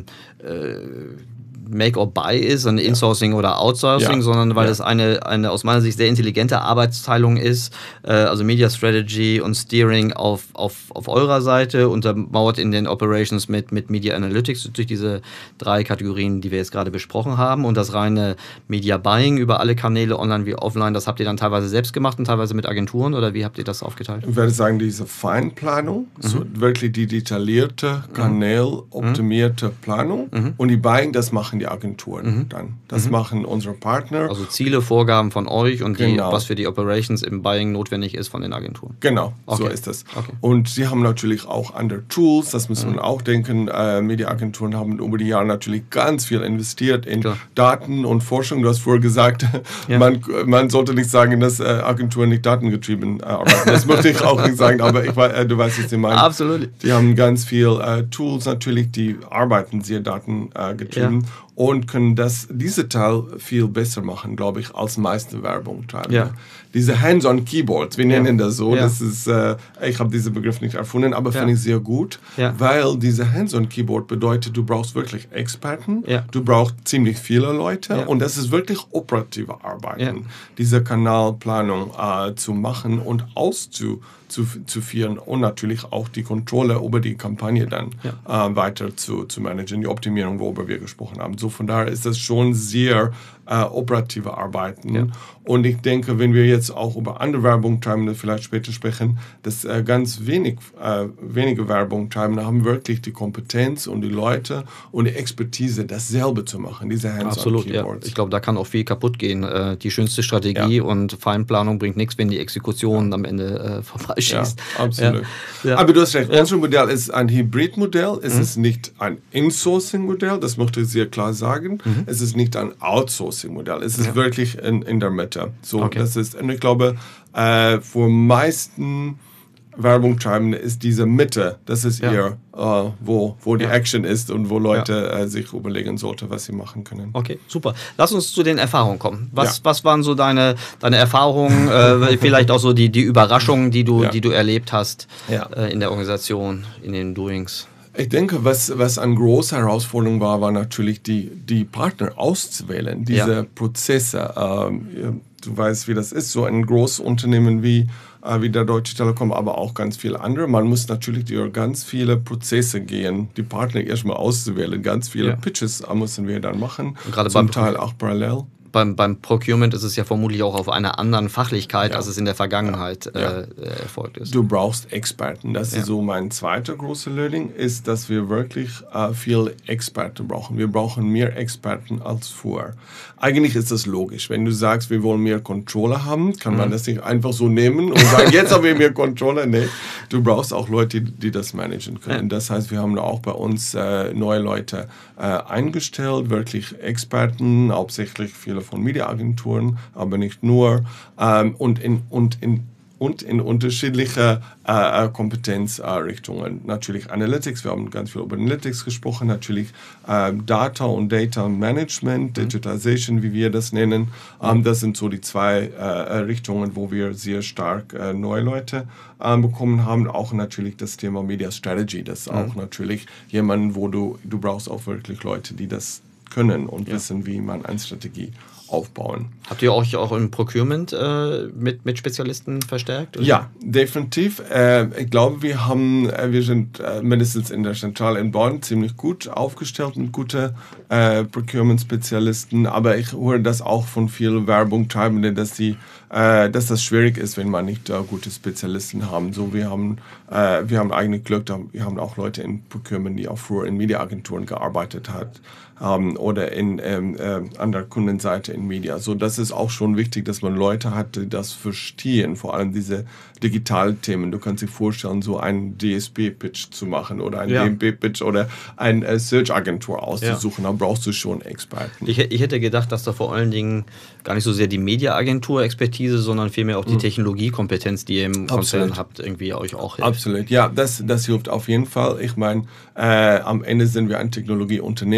Make or Buy ist, ein Insourcing oder Outsourcing, sondern weil es eine aus meiner Sicht sehr intelligente Arbeitsteilung ist, also Media Strategy und Steering auf eurer Seite, untermauert in den Operations mit Media Analytics durch diese 3 Kategorien, die wir jetzt gerade besprochen haben, und das reine Media Buying über alle Kanäle, online wie offline, das habt ihr dann teilweise selbst gemacht und teilweise mit Agenturen, oder wie habt ihr das aufgeteilt? Ich würde sagen, diese Feinplanung, so wirklich die detaillierte, kanäloptimierte Planung, und die Buying, das machen die Agenturen dann. Das machen unsere Partner. Also Ziele, Vorgaben von euch und was für die Operations im Buying notwendig ist von den Agenturen. Genau, so ist das. Okay. Und sie haben natürlich auch andere Tools, das muss man auch denken. Mediaagenturen haben über die Jahre natürlich ganz viel investiert in Daten und Forschung. Du hast vorher gesagt, man sollte nicht sagen, dass Agenturen nicht datengetrieben arbeiten. Das möchte ich auch nicht sagen, aber du weißt, was ich meine. Absolut. Die haben ganz viel Tools natürlich, die arbeiten sehr datengetrieben. Und können diese Teil viel besser machen, glaube ich, als meiste Werbung. Diese Hands-on-Keyboards, wir nennen das so, das ist, ich habe diesen Begriff nicht erfunden, aber finde ich sehr gut, weil diese Hands-on-Keyboard bedeutet, du brauchst wirklich Experten, du brauchst ziemlich viele Leute und das ist wirklich operative Arbeiten, diese Kanalplanung zu machen und auszuführen und natürlich auch die Kontrolle über die Kampagne dann weiter zu managen, die Optimierung, worüber wir gesprochen haben. So von daher ist das schon sehr operative Arbeiten. Und ich denke, wenn wir jetzt auch über andere Werbung treiben, vielleicht später sprechen, dass ganz wenige Werbung treiben, haben wirklich die Kompetenz und die Leute und die Expertise, dasselbe zu machen, diese Hands-on-Keyboards. Absolut, Ich glaube, da kann auch viel kaputt gehen. Die schönste Strategie und Feinplanung bringt nichts, wenn die Exekution am Ende vorbeischießt. Ja, absolut. Aber du hast recht, unser Modell ist ein Hybridmodell. Es ist nicht ein Insourcing-Modell, das möchte ich sehr klar sagen. Es ist nicht ein Outsourcing-Modell. Es ist wirklich in der Mitte. So, das ist, und ich glaube, für meisten Werbungtreibende ist diese Mitte, das ist eher, wo die Action ist und wo Leute sich überlegen sollten, was sie machen können. Okay, super. Lass uns zu den Erfahrungen kommen. Was waren so deine Erfahrungen, vielleicht auch so die Überraschungen, die du erlebt hast in der Organisation, in den Doings? Ich denke, was eine große Herausforderung war natürlich die Partner auszuwählen, diese Prozesse. Du weißt, wie das ist, so ein großes Unternehmen wie der Deutsche Telekom, aber auch ganz viele andere. Man muss natürlich durch ganz viele Prozesse gehen, die Partner erstmal auszuwählen. Ganz viele Pitches müssen wir dann machen, zum Teil auch parallel. Beim Procurement ist es ja vermutlich auch auf einer anderen Fachlichkeit, als es in der Vergangenheit erfolgt ist. Du brauchst Experten. Das ist so mein zweiter großer Learning, ist, dass wir wirklich viel Experten brauchen. Wir brauchen mehr Experten als vorher. Eigentlich ist das logisch. Wenn du sagst, wir wollen mehr Controller haben, kann man das nicht einfach so nehmen und sagen, jetzt haben wir mehr Controller. Nee, du brauchst auch Leute, die das managen können. Das heißt, wir haben auch bei uns neue Leute eingestellt, wirklich Experten, hauptsächlich viele von Mediaagenturen, aber nicht nur, und in unterschiedliche Kompetenzrichtungen. Natürlich Analytics, wir haben ganz viel über Analytics gesprochen, natürlich Data und Data Management, Digitization, wie wir das nennen. Das sind so die 2 Richtungen, wo wir sehr stark neue Leute bekommen haben. Auch natürlich das Thema Media Strategy, das ist auch natürlich jemanden, wo du brauchst auch wirklich Leute, die das können und wissen, wie man eine Strategie aufbauen. Habt ihr euch auch im Procurement mit Spezialisten verstärkt? Oder? Ja, definitiv. Ich glaube, wir sind mindestens in der Zentrale in Bonn ziemlich gut aufgestellt mit guten Procurement-Spezialisten, aber ich höre das auch von vielen Werbungtreibenden, dass das schwierig ist, wenn man nicht gute Spezialisten haben. So, wir haben eigentlich Glück, wir haben auch Leute in Procurement, die auch früher in Mediaagenturen gearbeitet haben oder an der Kundenseite in Media. So, das ist auch schon wichtig, dass man Leute hat, die das verstehen, vor allem diese Digitalthemen. Du kannst dir vorstellen, so einen DSP-Pitch zu machen oder einen DMP-Pitch oder eine Search-Agentur auszusuchen, dann brauchst du schon Experten. Ich hätte gedacht, dass da vor allen Dingen gar nicht so sehr die Media-Agentur-Expertise, sondern vielmehr auch die Technologiekompetenz, die ihr im Konzern habt, irgendwie euch auch hilft. Absolut, ja, das hilft auf jeden Fall. Ich meine, am Ende sind wir ein Technologieunternehmen.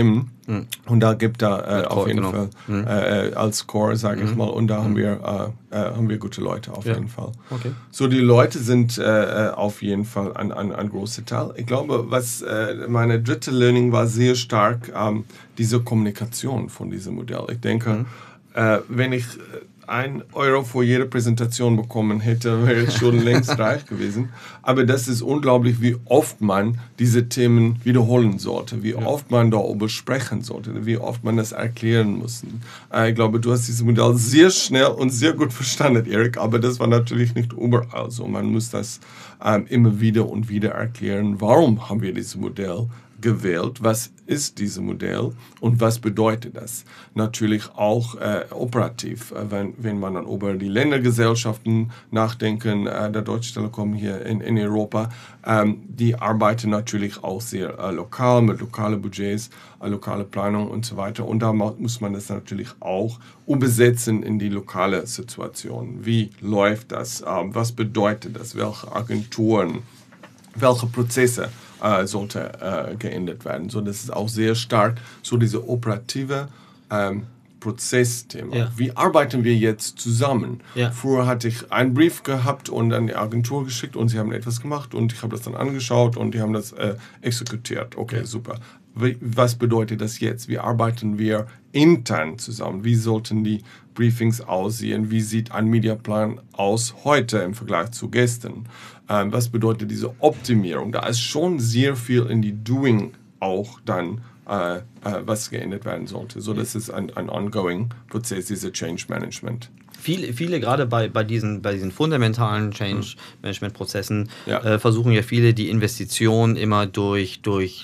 Und da gibt er auf Core, jeden genau. Fall als Core, sage ich mal, und da haben wir gute Leute auf jeden Fall. Okay. So, die Leute sind auf jeden Fall ein großer Teil. Ich glaube, was meine dritte Learning war sehr stark diese Kommunikation von diesem Modell. Ich denke, wenn ich 1 Euro für jede Präsentation bekommen hätte, wäre es schon längst reich gewesen. Aber das ist unglaublich, wie oft man diese Themen wiederholen sollte, wie oft man darüber sprechen sollte, wie oft man das erklären muss. Ich glaube, du hast dieses Modell sehr schnell und sehr gut verstanden, Erik, aber das war natürlich nicht überall so. Man muss das immer wieder und wieder erklären, warum haben wir dieses Modell gewählt, was ist dieses Modell und was bedeutet das? Natürlich auch operativ, wenn man dann über die Ländergesellschaften nachdenken, der Deutsche Telekom hier in Europa, die arbeiten natürlich auch sehr lokal, mit lokalen Budgets, lokale Planung und so weiter. Und da muss man das natürlich auch umsetzen in die lokale Situation. Wie läuft das? Was bedeutet das? Welche Agenturen? Welche Prozesse sollte geändert werden? So, das ist auch sehr stark so diese operative Prozessthema. Ja. Wie arbeiten wir jetzt zusammen? Ja. Früher hatte ich einen Brief gehabt und an die Agentur geschickt und sie haben etwas gemacht und ich habe das dann angeschaut und die haben das exekutiert. Okay, super. Was bedeutet das jetzt? Wie arbeiten wir intern zusammen? Wie sollten die Briefings aussehen? Wie sieht ein Mediaplan aus heute im Vergleich zu gestern? Was bedeutet diese Optimierung? Da ist schon sehr viel in die Doing auch dann, was geändert werden sollte. So, das ist ein ongoing Prozess, diese Change Management. Viele gerade bei diesen fundamentalen Change-Management-Prozessen Ja. versuchen ja viele die Investition immer durch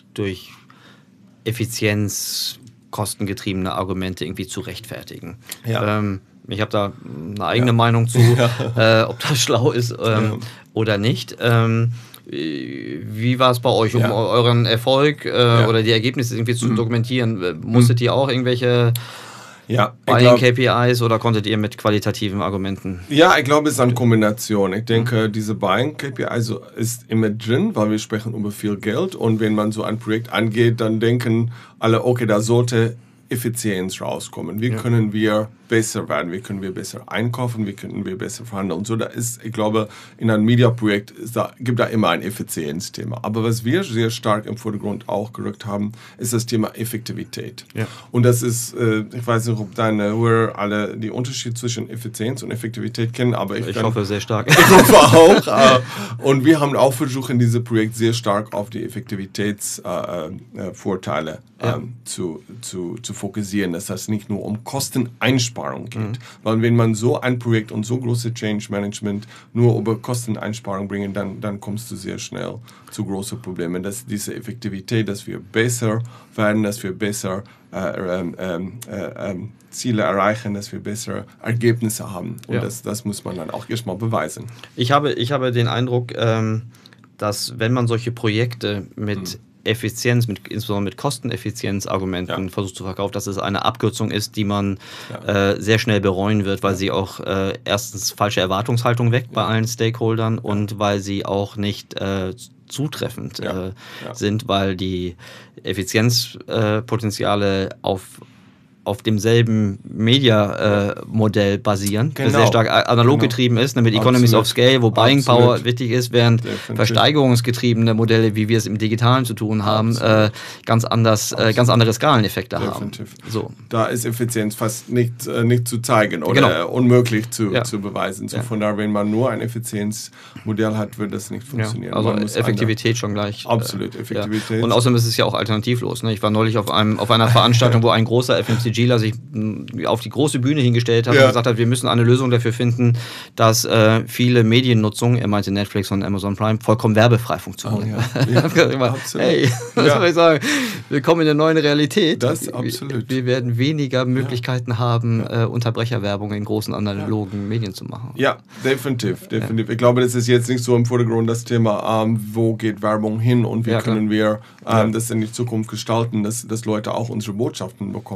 Effizienz, kostengetriebene Argumente irgendwie zu rechtfertigen. Ja. Ich habe da eine eigene Meinung zu, ob das schlau ist oder nicht. Wie war es bei euch, um euren Erfolg oder die Ergebnisse irgendwie zu dokumentieren? Musstet ihr auch irgendwelche Buying-KPIs oder konntet ihr mit qualitativen Argumenten? Ja, ich glaube, es ist eine Kombination. Ich denke, diese Buying-KPI ist immer drin, weil wir sprechen über viel Geld und wenn man so ein Projekt angeht, dann denken alle, okay, da sollte Effizienz rauskommen. Wie können wir besser werden? Wie können wir besser einkaufen? Wie können wir besser verhandeln? Und so, da ist, ich glaube, in einem Media-Projekt gibt da immer ein Effizienzthema. Aber was wir sehr stark im Vordergrund auch gerückt haben, ist das Thema Effektivität. Ja. Und das ist, ich weiß nicht, ob deine Hörer alle die Unterschied zwischen Effizienz und Effektivität kennen, aber ich hoffe sehr stark. Ich hoffe auch. Und wir haben auch versucht, in diesem Projekt sehr stark auf die Effektivitätsvorteile zu fokussieren, dass das nicht nur um Kosteneinsparung geht. Weil wenn man so ein Projekt und so große Change Management nur über Kosteneinsparung bringen, dann kommst du sehr schnell zu großen Problemen. Dass diese Effektivität, dass wir besser werden, dass wir besser Ziele erreichen, dass wir bessere Ergebnisse haben. Und das muss man dann auch erstmal beweisen. Ich habe den Eindruck, dass wenn man solche Projekte mit Effizienz, insbesondere mit Kosteneffizienzargumenten versucht zu verkaufen, dass es eine Abkürzung ist, die man sehr schnell bereuen wird, weil sie auch erstens falsche Erwartungshaltung weckt bei allen Stakeholdern und weil sie auch nicht zutreffend sind, weil die Effizienzpotenziale auf demselben Media-Modell basieren, das sehr stark analog getrieben ist, mit Economies of Scale, wo Buying Power wichtig ist, während versteigerungsgetriebene Modelle, wie wir es im Digitalen zu tun haben, ganz andere Skaleneffekte haben. So. Da ist Effizienz fast nicht zu zeigen oder unmöglich zu beweisen. So von daher, wenn man nur ein Effizienzmodell hat, wird das nicht funktionieren. Also Effektivität schon gleich. Absolut, Effektivität. Und außerdem ist es ja auch alternativlos. Ne? Ich war neulich auf einer Veranstaltung, wo ein großer FMCGler sich auf die große Bühne hingestellt hat und gesagt hat, wir müssen eine Lösung dafür finden, dass viele Mediennutzung, er meinte Netflix und Amazon Prime, vollkommen werbefrei funktionieren. Hey, was soll ich sagen? Wir kommen in eine neue Realität. Das absolut. Wir werden weniger Möglichkeiten haben, Unterbrecherwerbung in großen analogen Medien zu machen. Ja, definitiv. Ich glaube, das ist jetzt nicht so im Vordergrund das Thema, wo geht Werbung hin und wie können wir das in die Zukunft gestalten, dass Leute auch unsere Botschaften bekommen. Aber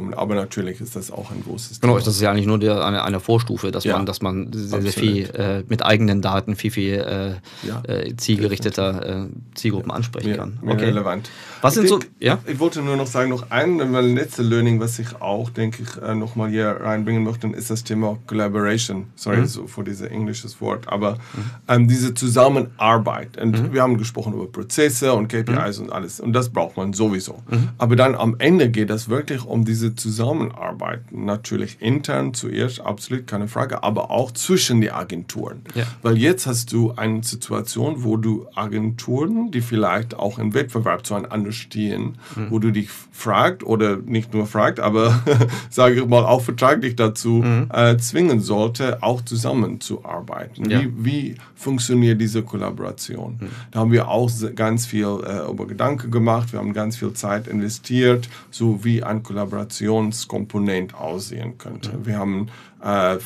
natürlich ist das auch ein großes Genau, Thema. das ist ja eigentlich nur eine Vorstufe, dass man sehr, sehr viel mit eigenen Daten viel zielgerichteter Zielgruppen ansprechen kann. Mehr relevant. Ich wollte nur noch sagen, noch ein letztes Learning, was ich auch, denke ich, nochmal hier reinbringen möchte, ist das Thema Collaboration. Sorry so für dieses englisches Wort, aber diese Zusammenarbeit. Und wir haben gesprochen über Prozesse und KPIs und alles. Und das braucht man sowieso. Aber dann am Ende geht es wirklich um diese Zusammenarbeit. Natürlich intern zuerst, absolut keine Frage, aber auch zwischen die Agenturen. Ja. Weil jetzt hast du eine Situation, wo du Agenturen, die vielleicht auch im Wettbewerb zueinander stehen, wo du dich fragst oder nicht nur fragst, aber sage ich mal auch vertraglich dazu zwingen sollte, auch zusammenzuarbeiten. Ja. Wie funktioniert diese Kollaboration? Da haben wir auch ganz viel über Gedanken gemacht, wir haben ganz viel Zeit investiert, so wie ein Kollaborationskomponent aussehen könnte. Wir haben wir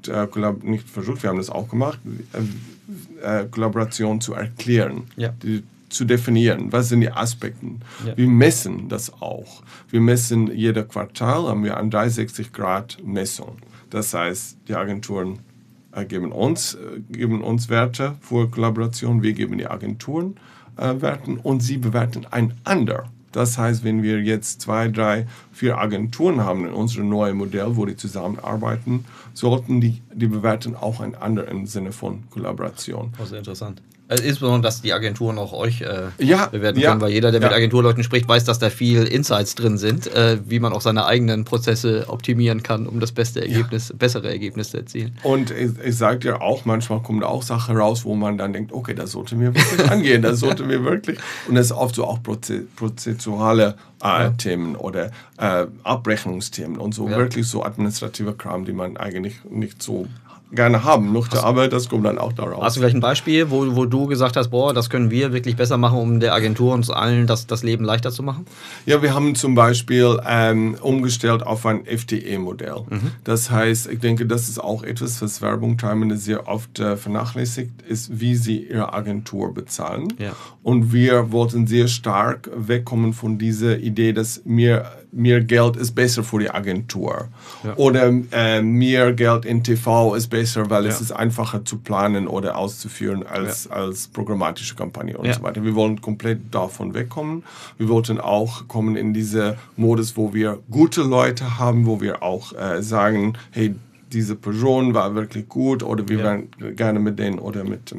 haben das auch gemacht, Kollaboration zu erklären, zu definieren, was sind die Aspekte. Ja. Wir messen das auch. Wir messen jeder Quartal, haben wir eine 360-Grad-Messung. Das heißt, die Agenturen geben uns Werte für Kollaboration, wir geben die Agenturen Werten und sie bewerten einander. Das heißt, wenn wir jetzt 2, 3, 4 Agenturen haben in unserem neuen Modell, wo die zusammenarbeiten, sollten die bewerten auch einander im Sinne von Kollaboration. Das ist interessant. Also insbesondere, dass die Agenturen auch euch bewerten können, weil jeder, der mit Agenturleuten spricht, weiß, dass da viel Insights drin sind, wie man auch seine eigenen Prozesse optimieren kann, um das bessere Ergebnis zu erzielen. Und ich sage dir auch, manchmal kommen da auch Sachen raus, wo man dann denkt, okay, das sollte mir wirklich angehen, das sollte mir wirklich. Und das ist oft so auch prozessuale Themen oder Abrechnungsthemen und so, wirklich so administrative Kram, die man eigentlich nicht so gerne haben möchte, aber das kommt dann auch daraus. Hast du vielleicht ein Beispiel, wo du gesagt hast, das können wir wirklich besser machen, um der Agentur und uns allen das Leben leichter zu machen? Ja, wir haben zum Beispiel umgestellt auf ein FTE-Modell. Das heißt, ich denke, das ist auch etwas, was Werbungtreibende sehr oft vernachlässigt, ist, wie sie ihre Agentur bezahlen. Ja. Und wir wollten sehr stark wegkommen von dieser Idee, dass mehr Geld ist besser für die Agentur. Ja. Oder mehr Geld in TV ist besser, weil es ist einfacher zu planen oder auszuführen als programmatische Kampagne und so weiter. Wir wollen komplett davon wegkommen. Wir wollten auch kommen in diese Modus, wo wir gute Leute haben, wo wir auch sagen, hey, diese Person war wirklich gut oder wir werden gerne mit denen oder mit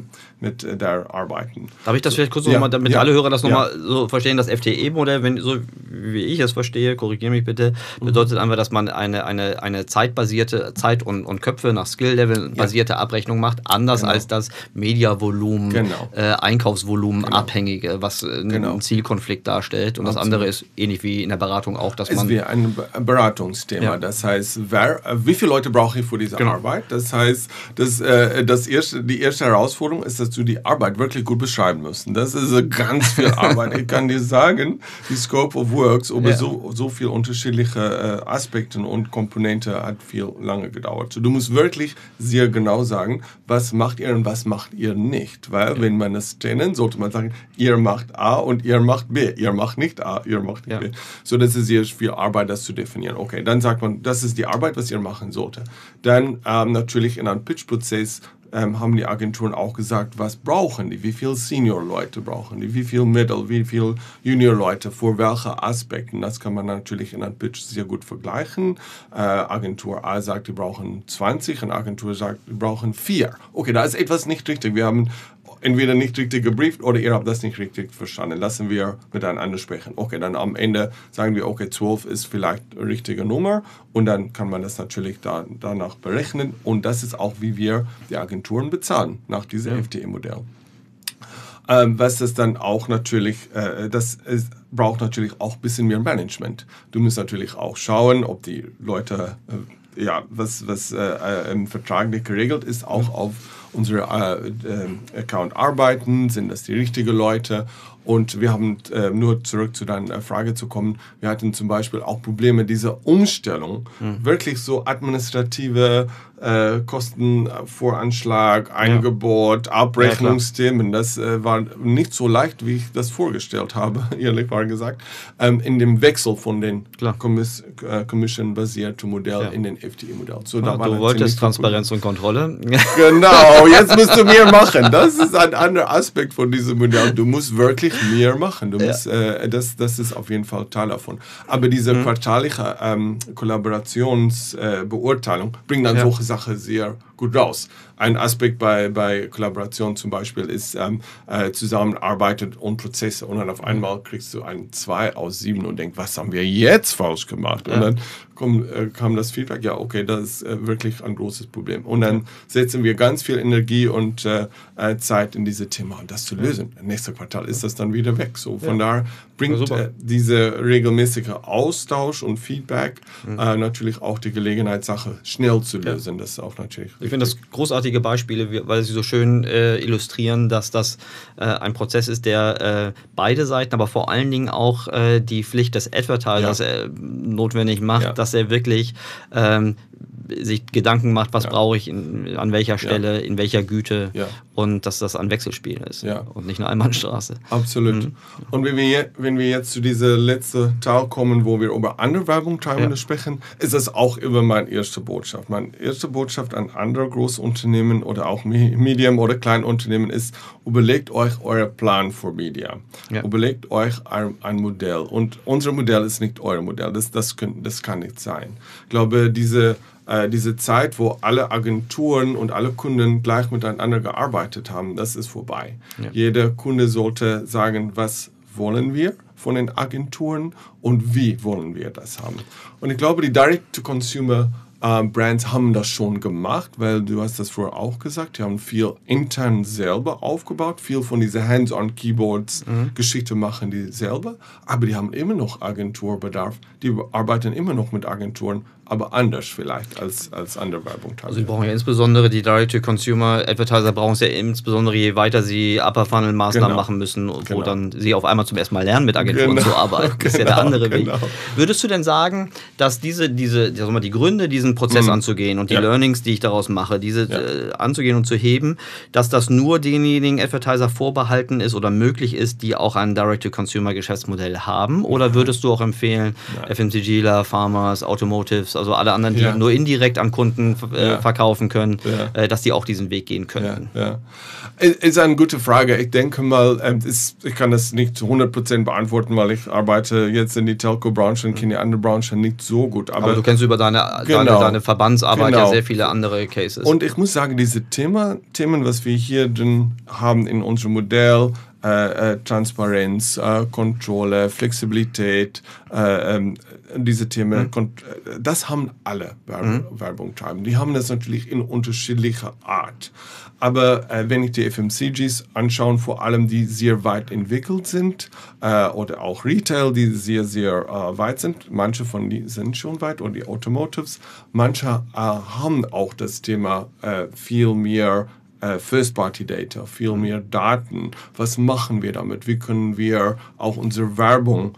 der arbeiten. Darf ich das vielleicht kurz nochmal, damit alle Hörer das nochmal so verstehen, das FTE-Modell, so wie ich es verstehe, korrigiere mich bitte, bedeutet einfach, dass man eine zeitbasierte, Zeit- und Köpfe nach Skill-Level basierte Abrechnung macht, anders als das Mediavolumen, Einkaufsvolumen abhängige, was einen Zielkonflikt darstellt. Und das andere ist ähnlich wie in der Beratung auch, dass man... Es ist wie ein Beratungsthema. Das heißt, wie viele Leute brauche ich für diese Arbeit? Das heißt, die erste Herausforderung ist, dass du die Arbeit wirklich gut beschreiben musst. Das ist ganz viel Arbeit. Ich kann dir sagen, die Scope of Works über so viele unterschiedliche Aspekte und Komponenten hat viel lange gedauert. So, du musst wirklich sehr genau sagen, was macht ihr und was macht ihr nicht. Weil wenn man das trennen, sollte man sagen, ihr macht A und ihr macht B. Ihr macht nicht A, ihr macht nicht B. So, das ist sehr viel Arbeit, das zu definieren. Okay, dann sagt man, das ist die Arbeit, was ihr machen sollt. Dann natürlich in einem Pitch-Prozess haben die Agenturen auch gesagt, was brauchen die, wie viele Senior-Leute brauchen die, wie viel Middle, wie viele Junior-Leute, für welche Aspekte. Das kann man natürlich in einem Pitch sehr gut vergleichen. Agentur A sagt, die brauchen 20, und Agentur sagt, die brauchen 4. Okay, da ist etwas nicht richtig. Wir haben entweder nicht richtig gebrieft oder ihr habt das nicht richtig verstanden. Lassen wir miteinander sprechen. Okay, dann am Ende sagen wir, okay, 12 ist vielleicht eine richtige Nummer und dann kann man das natürlich danach berechnen und das ist auch, wie wir die Agenturen bezahlen, nach diesem FTE-Modell. Was das dann auch natürlich, braucht natürlich auch ein bisschen mehr Management. Du musst natürlich auch schauen, ob die Leute, was im Vertrag nicht geregelt ist, auch auf unsere Account arbeiten, sind das die richtigen Leute Und wir haben, nur zurück zu deiner Frage zu kommen, wir hatten zum Beispiel auch Probleme, diese Umstellung, wirklich so administrative Kostenvoranschlag, Angebot, Abrechnungsthemen, das war nicht so leicht, wie ich das vorgestellt habe, ehrlich war gesagt, in dem Wechsel von den Commission-basierten Modell in den FTE-Modell. So, du wolltest Transparenz und Kontrolle. Genau, jetzt musst du mehr machen. Das ist ein anderer Aspekt von diesem Modell. Du musst wirklich mehr machen. Du musst, das ist auf jeden Fall Teil davon. Aber diese quartalige Kollaborationsbeurteilung bringt dann solche Sachen sehr gut raus. Ein Aspekt bei Kollaboration zum Beispiel ist Zusammenarbeit und Prozesse. Und dann auf einmal kriegst du ein 2 aus 7 und denkst, was haben wir jetzt falsch gemacht? Und dann kam das Feedback, ja, okay, das ist wirklich ein großes Problem. Und dann setzen wir ganz viel Energie und Zeit in diese Thema, um das zu lösen. Nächstes Quartal ist das dann wieder weg. So, von daher bringt dieser regelmäßige Austausch und Feedback natürlich auch die Gelegenheit, Sache schnell zu lösen. Das ist auch natürlich Ich finde das großartige Beispiele, weil sie so schön illustrieren, dass das ein Prozess ist, der beide Seiten, aber vor allen Dingen auch die Pflicht des Advertisers notwendig macht, dass er wirklich sich Gedanken macht, was brauche ich an welcher Stelle, in welcher Güte und dass das ein Wechselspiel ist und nicht eine Einbahnstraße. Absolut. Und wenn wir jetzt zu dieser letzten Teil kommen, wo wir über andere Werbung sprechen, ist das auch immer meine erste Botschaft. Meine erste Botschaft an andere Großunternehmen oder auch Medium- oder Kleinunternehmen ist, überlegt euch euren Plan für Media. Ja. Überlegt euch ein Modell. Und unser Modell ist nicht euer Modell. Das kann nicht sein. Ich glaube, diese Zeit, wo alle Agenturen und alle Kunden gleich miteinander gearbeitet haben, das ist vorbei. Ja. Jeder Kunde sollte sagen, was wollen wir von den Agenturen und wie wollen wir das haben. Und ich glaube, die Direct-to-Consumer Brands haben das schon gemacht, weil du hast das vorher auch gesagt, die haben viel intern selber aufgebaut, viel von diesen Hands-on-Keyboards Geschichte machen die selber, aber die haben immer noch Agenturbedarf, die arbeiten immer noch mit Agenturen, aber anders vielleicht als andere Werbung. Also die brauchen ja insbesondere, die Direct-to-Consumer-Advertiser brauchen es ja insbesondere, je weiter sie Upper-Funnel-Maßnahmen machen müssen, wo dann sie auf einmal zum ersten Mal lernen, mit Agenturen zu arbeiten. Das ist ja der andere Weg. Würdest du denn sagen, dass die Gründe, diesen Prozess anzugehen und die Learnings, die ich daraus mache, anzugehen und zu heben, dass das nur denjenigen Advertiser vorbehalten ist oder möglich ist, die auch ein Direct-to-Consumer-Geschäftsmodell haben? Oder würdest du auch empfehlen, FMCGler, Farmers, Automotives, also alle anderen, die nur indirekt an Kunden verkaufen können, dass die auch diesen Weg gehen können? Ist eine gute Frage. Ich denke mal, ich kann das nicht zu 100% beantworten, weil ich arbeite jetzt in die Telco-Branche und kenne die andere Branche nicht so gut. Aber du kennst über deine Verbandsarbeit ja sehr viele andere Cases. Und ich muss sagen, diese Themen, was wir hier drin haben in unserem Modell, Transparenz, Kontrolle, Flexibilität, diese Themen, das haben alle Werbung treiben. Die haben das natürlich in unterschiedlicher Art. Aber wenn ich die FMCGs anschaue, vor allem die sehr weit entwickelt sind oder auch Retail, die sehr, sehr weit sind, manche von denen sind schon weit, oder die Automotives, manche haben auch das Thema viel mehr First-Party-Data, viel mehr Daten. Was machen wir damit? Wie können wir auch unsere Werbung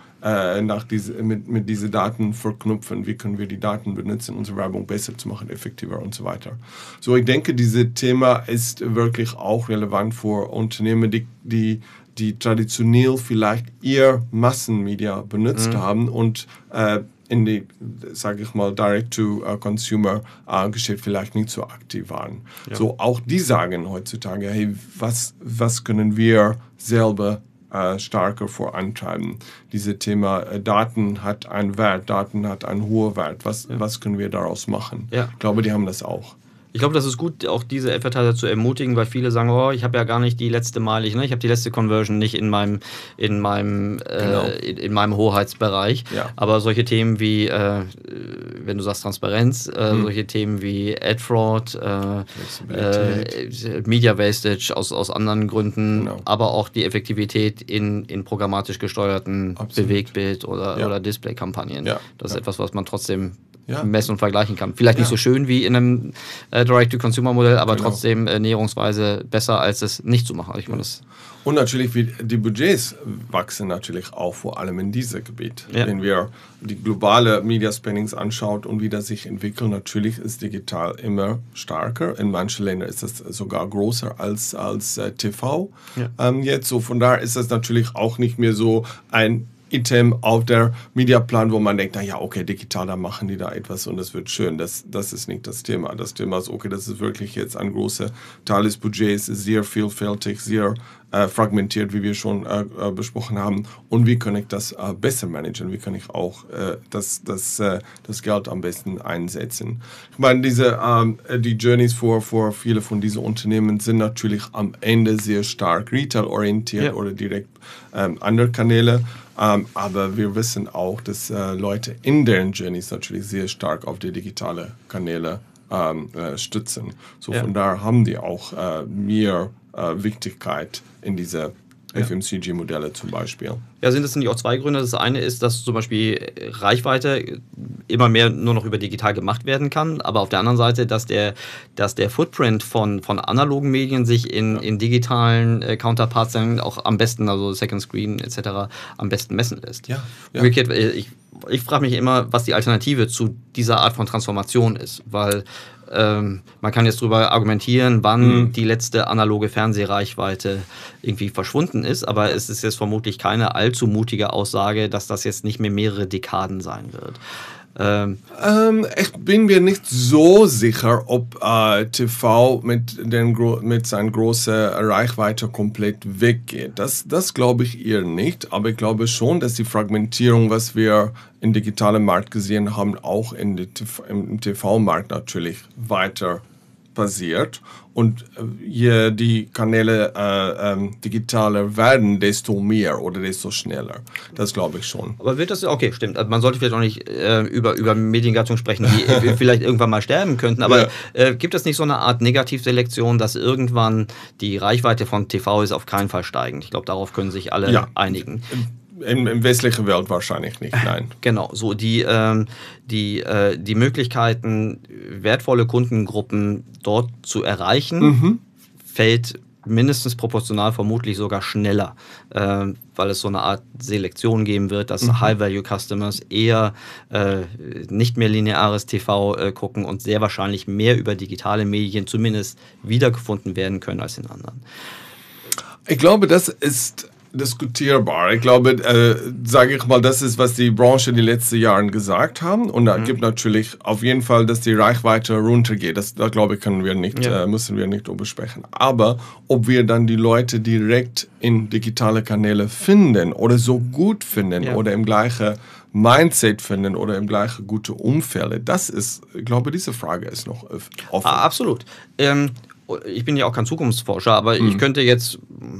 mit diesen Daten verknüpfen? Wie können wir die Daten benutzen, unsere Werbung besser zu machen, effektiver und so weiter? So, ich denke, dieses Thema ist wirklich auch relevant für Unternehmen, die traditionell vielleicht eher Massenmedia benutzt haben und in die, sage ich mal, Direct-to-Consumer-Geschäft vielleicht nicht so aktiv waren. Ja. So, auch die sagen heutzutage, hey, was können wir selber stärker vorantreiben? Dieses Thema Daten hat einen Wert, Daten hat einen hohen Wert. Was können wir daraus machen? Ja. Ich glaube, die haben das auch. Ich glaube, das ist gut, auch diese Advertiser zu ermutigen, weil viele sagen, ich habe ja gar nicht die letzte Mal, ich habe die letzte Conversion nicht in meinem Hoheitsbereich. Ja. Aber solche Themen wie, wenn du sagst Transparenz, solche Themen wie Ad-Fraud, Media Wastage aus anderen Gründen, aber auch die Effektivität in programmatisch gesteuerten Bewegtbild- oder Display-Kampagnen. Ja. Das ist etwas, was man trotzdem messen und vergleichen kann. Vielleicht nicht so schön wie in einem Direct-to-Consumer-Modell, aber trotzdem näherungsweise besser, als es nicht zu machen. Ich meine, und natürlich, die Budgets wachsen natürlich auch vor allem in diesem Gebiet. Ja. Wenn wir die globale Media Spendings anschaut und wie das sich entwickelt, natürlich ist digital immer stärker. In manchen Ländern ist das sogar größer als TV. Jetzt so von daher ist das natürlich auch nicht mehr so ein Item auf der Mediaplan, wo man denkt, naja, okay, digital, da machen die da etwas und das wird schön. Das ist nicht das Thema. Das Thema ist, okay, das ist wirklich jetzt ein großer Teil des Budgets, sehr vielfältig, sehr fragmentiert, wie wir schon besprochen haben. Und wie kann ich das besser managen? Wie kann ich auch das Geld am besten einsetzen? Ich meine, die Journeys für viele von diesen Unternehmen sind natürlich am Ende sehr stark retail-orientiert oder direkt andere Kanäle. Aber wir wissen auch, dass Leute in deren Journeys natürlich sehr stark auf die digitale Kanäle stützen. So von daher haben die auch mehr Wichtigkeit in diese FMCG-Modelle zum Beispiel. Ja, sind nicht auch zwei Gründe. Das eine ist, dass zum Beispiel Reichweite immer mehr nur noch über digital gemacht werden kann, aber auf der anderen Seite, dass der Footprint von analogen Medien sich in digitalen Counterparts dann auch am besten, also Second Screen etc., am besten messen lässt. Ja. Umgekehrt, ich frage mich immer, was die Alternative zu dieser Art von Transformation ist, weil man kann jetzt darüber argumentieren, wann die letzte analoge Fernsehreichweite irgendwie verschwunden ist, aber es ist jetzt vermutlich keine allzu mutige Aussage, dass das jetzt nicht mehr mehrere Dekaden sein wird. Ich bin mir nicht so sicher, ob TV mit seiner großen Reichweite komplett weggeht. Das glaube ich eher nicht, aber ich glaube schon, dass die Fragmentierung, was wir im digitalen Markt gesehen haben, auch im TV-Markt natürlich weiter passiert. Und je die Kanäle digitaler werden, desto mehr oder desto schneller. Das glaube ich schon. Aber wird das, okay, stimmt. Also man sollte vielleicht auch nicht über Mediengattungen sprechen, die vielleicht irgendwann mal sterben könnten. Aber gibt es nicht so eine Art Negativselektion, dass irgendwann die Reichweite von TV ist auf keinen Fall steigend? Ich glaube, darauf können sich alle einigen. In westlichen Welt wahrscheinlich nicht, nein. Genau, so die Möglichkeiten, wertvolle Kundengruppen dort zu erreichen, fällt mindestens proportional vermutlich sogar schneller, weil es so eine Art Selektion geben wird, dass High-Value-Customers eher nicht mehr lineares TV gucken und sehr wahrscheinlich mehr über digitale Medien zumindest wiedergefunden werden können als in anderen. Ich glaube, das ist diskutierbar. Ich glaube, sage ich mal, das ist, was die Branche die letzten Jahre gesagt haben. Und da gibt natürlich auf jeden Fall, dass die Reichweite runtergeht. Da glaube ich, müssen wir nicht drüber sprechen. Aber ob wir dann die Leute direkt in digitale Kanäle finden oder so gut finden oder im gleichen Mindset finden oder im gleichen guten Umfeld, das ist, ich glaube, diese Frage ist noch offen. Absolut. Ich bin ja auch kein Zukunftsforscher, aber ich könnte jetzt...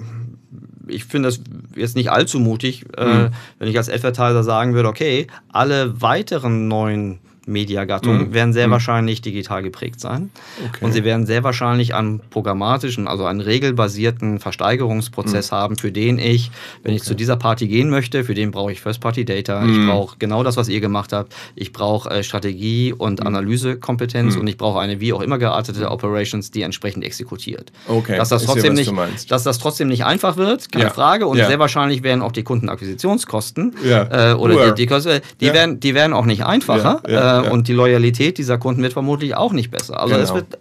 Ich finde das jetzt nicht allzu mutig, wenn ich als Advertiser sagen würde, okay, alle weiteren neuen Mediagattungen werden sehr wahrscheinlich digital geprägt sein. Okay. Und sie werden sehr wahrscheinlich einen programmatischen, also einen regelbasierten Versteigerungsprozess haben, für den ich, wenn ich zu dieser Party gehen möchte, für den brauche ich First-Party-Data, ich brauche genau das, was ihr gemacht habt, ich brauche Strategie- und Analysekompetenz und ich brauche eine wie auch immer geartete Operations, die entsprechend exekutiert. Okay. Dass das trotzdem nicht einfach wird, keine Frage, und sehr wahrscheinlich werden auch die Kundenakquisitionskosten oder die Kosten, die werden auch nicht einfacher. Und die Loyalität dieser Kunden wird vermutlich auch nicht besser. Also es wird,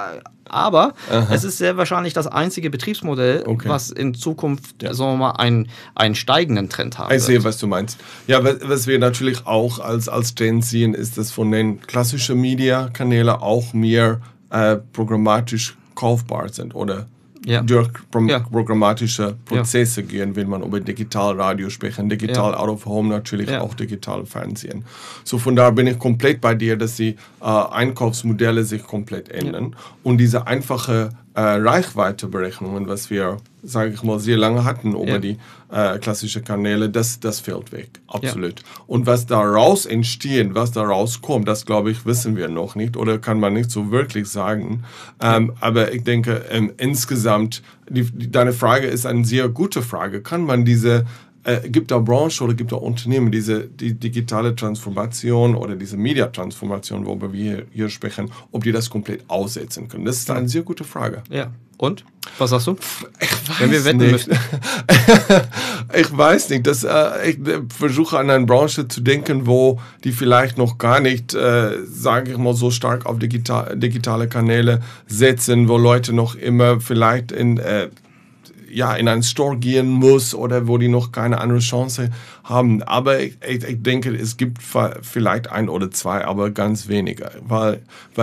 aber es ist sehr wahrscheinlich das einzige Betriebsmodell, was in Zukunft, sagen wir mal, einen steigenden Trend haben wird. Ich sehe, was du meinst. Ja, was wir natürlich auch als Trend sehen, ist, dass von den klassischen Media-Kanälen auch mehr programmatisch kaufbar sind oder durch programmatische Prozesse gehen, wenn man über Digitalradio sprechen, Digital Out of Home natürlich auch digital Fernsehen. So von da bin ich komplett bei dir, dass die Einkaufsmodelle sich komplett ändern und diese einfache Reichweiteberechnungen, was wir, sage ich mal, sehr lange hatten über die klassischen Kanäle, das fällt weg, absolut. Und was daraus entsteht, was daraus kommt, das glaube ich, wissen wir noch nicht oder kann man nicht so wirklich sagen. Aber ich denke, insgesamt, deine Frage ist eine sehr gute Frage. Kann man diese gibt es Branchen oder gibt es Unternehmen, die digitale Transformation oder diese Media-Transformation, worüber wir hier sprechen, ob die das komplett aussetzen können? Das ist eine sehr gute Frage. Ja. Und? Was sagst du? Ich weiß Wenn wir wetten nicht. müssen. Ich weiß nicht. Ich versuche an eine Branche zu denken, wo die vielleicht noch gar nicht, sage ich mal, so stark auf digitale Kanäle setzen, wo Leute noch immer vielleicht in einen Store gehen muss oder wo die noch keine andere Chance haben. Aber ich denke, es gibt vielleicht ein oder zwei, aber ganz weniger. Weil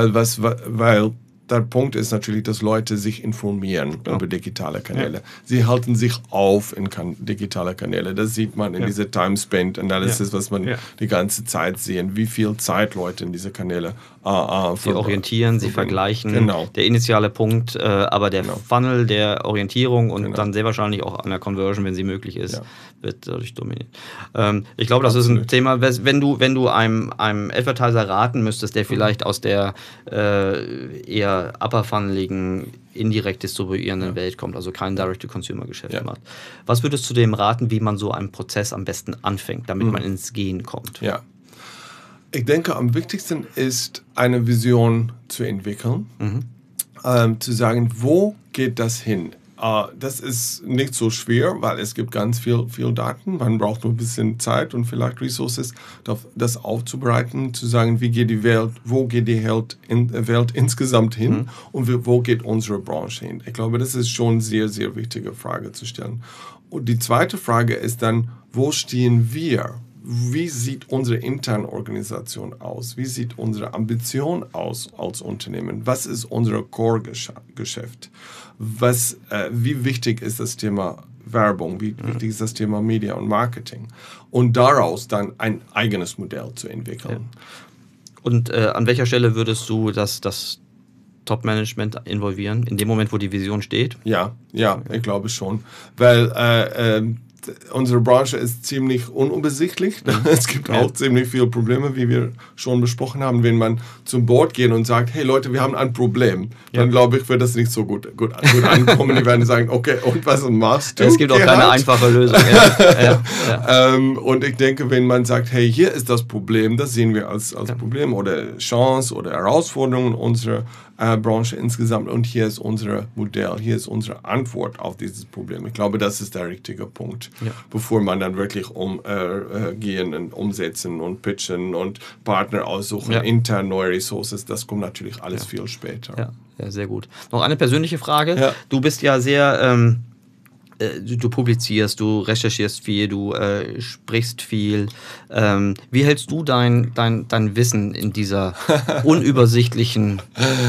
der Punkt ist natürlich, dass Leute sich informieren über digitale Kanäle. Ja. Sie halten sich auf in digitale Kanäle. Das sieht man in dieser Time-Spent-Analysis, was man die ganze Zeit sehen, wie viel Zeit Leute in diese Kanäle sie orientieren, sie vergleichen. Genau. Der initiale Punkt, aber der Funnel der Orientierung und dann sehr wahrscheinlich auch an der Conversion, wenn sie möglich ist, wird dadurch dominiert. Ich glaube, das ist ein Thema, wenn du einem Advertiser raten müsstest, der vielleicht aus der eher upper-funneligen, indirekt distribuierenden Welt kommt, also kein Direct-to-Consumer-Geschäft macht. Was würdest du dem raten, wie man so einen Prozess am besten anfängt, damit man ins Gehen kommt? Ja. Ich denke, am wichtigsten ist, eine Vision zu entwickeln, zu sagen, wo geht das hin? Das ist nicht so schwer, weil es gibt ganz viel Daten. Man braucht nur ein bisschen Zeit und vielleicht Ressources, das aufzubereiten, zu sagen, wie geht die Welt, wo geht die Welt insgesamt hin und wo geht unsere Branche hin. Ich glaube, das ist schon eine sehr, sehr wichtige Frage zu stellen. Und die zweite Frage ist dann, wo stehen wir? Wie sieht unsere interne Organisation aus? Wie sieht unsere Ambition aus als Unternehmen? Was ist unser Core-Geschäft? Wie wichtig ist das Thema Werbung? Wie wichtig ist das Thema Media und Marketing? Und daraus dann ein eigenes Modell zu entwickeln. Ja. Und an welcher Stelle würdest du das Top-Management involvieren? In dem Moment, wo die Vision steht? Ja, ich glaube schon. Weil unsere Branche ist ziemlich unübersichtlich. Es gibt auch ziemlich viele Probleme, wie wir schon besprochen haben. Wenn man zum Board geht und sagt, hey Leute, wir haben ein Problem, dann glaube ich, wird das nicht so gut ankommen. Die werden sagen, okay, und was machst du? Es gibt auch keine einfache Lösung. Und ich denke, wenn man sagt, hey, hier ist das Problem, das sehen wir als Problem oder Chance oder Herausforderung unserer Branche insgesamt und hier ist unser Modell, hier ist unsere Antwort auf dieses Problem. Ich glaube, das ist der richtige Punkt, bevor man dann wirklich gehen und umsetzen und pitchen und Partner aussuchen, intern neue Ressourcen, das kommt natürlich alles viel später. Ja, sehr gut. Noch eine persönliche Frage. Ja. Du bist ja sehr... Du publizierst, du recherchierst viel, du sprichst viel. Wie hältst du dein Wissen in dieser unübersichtlichen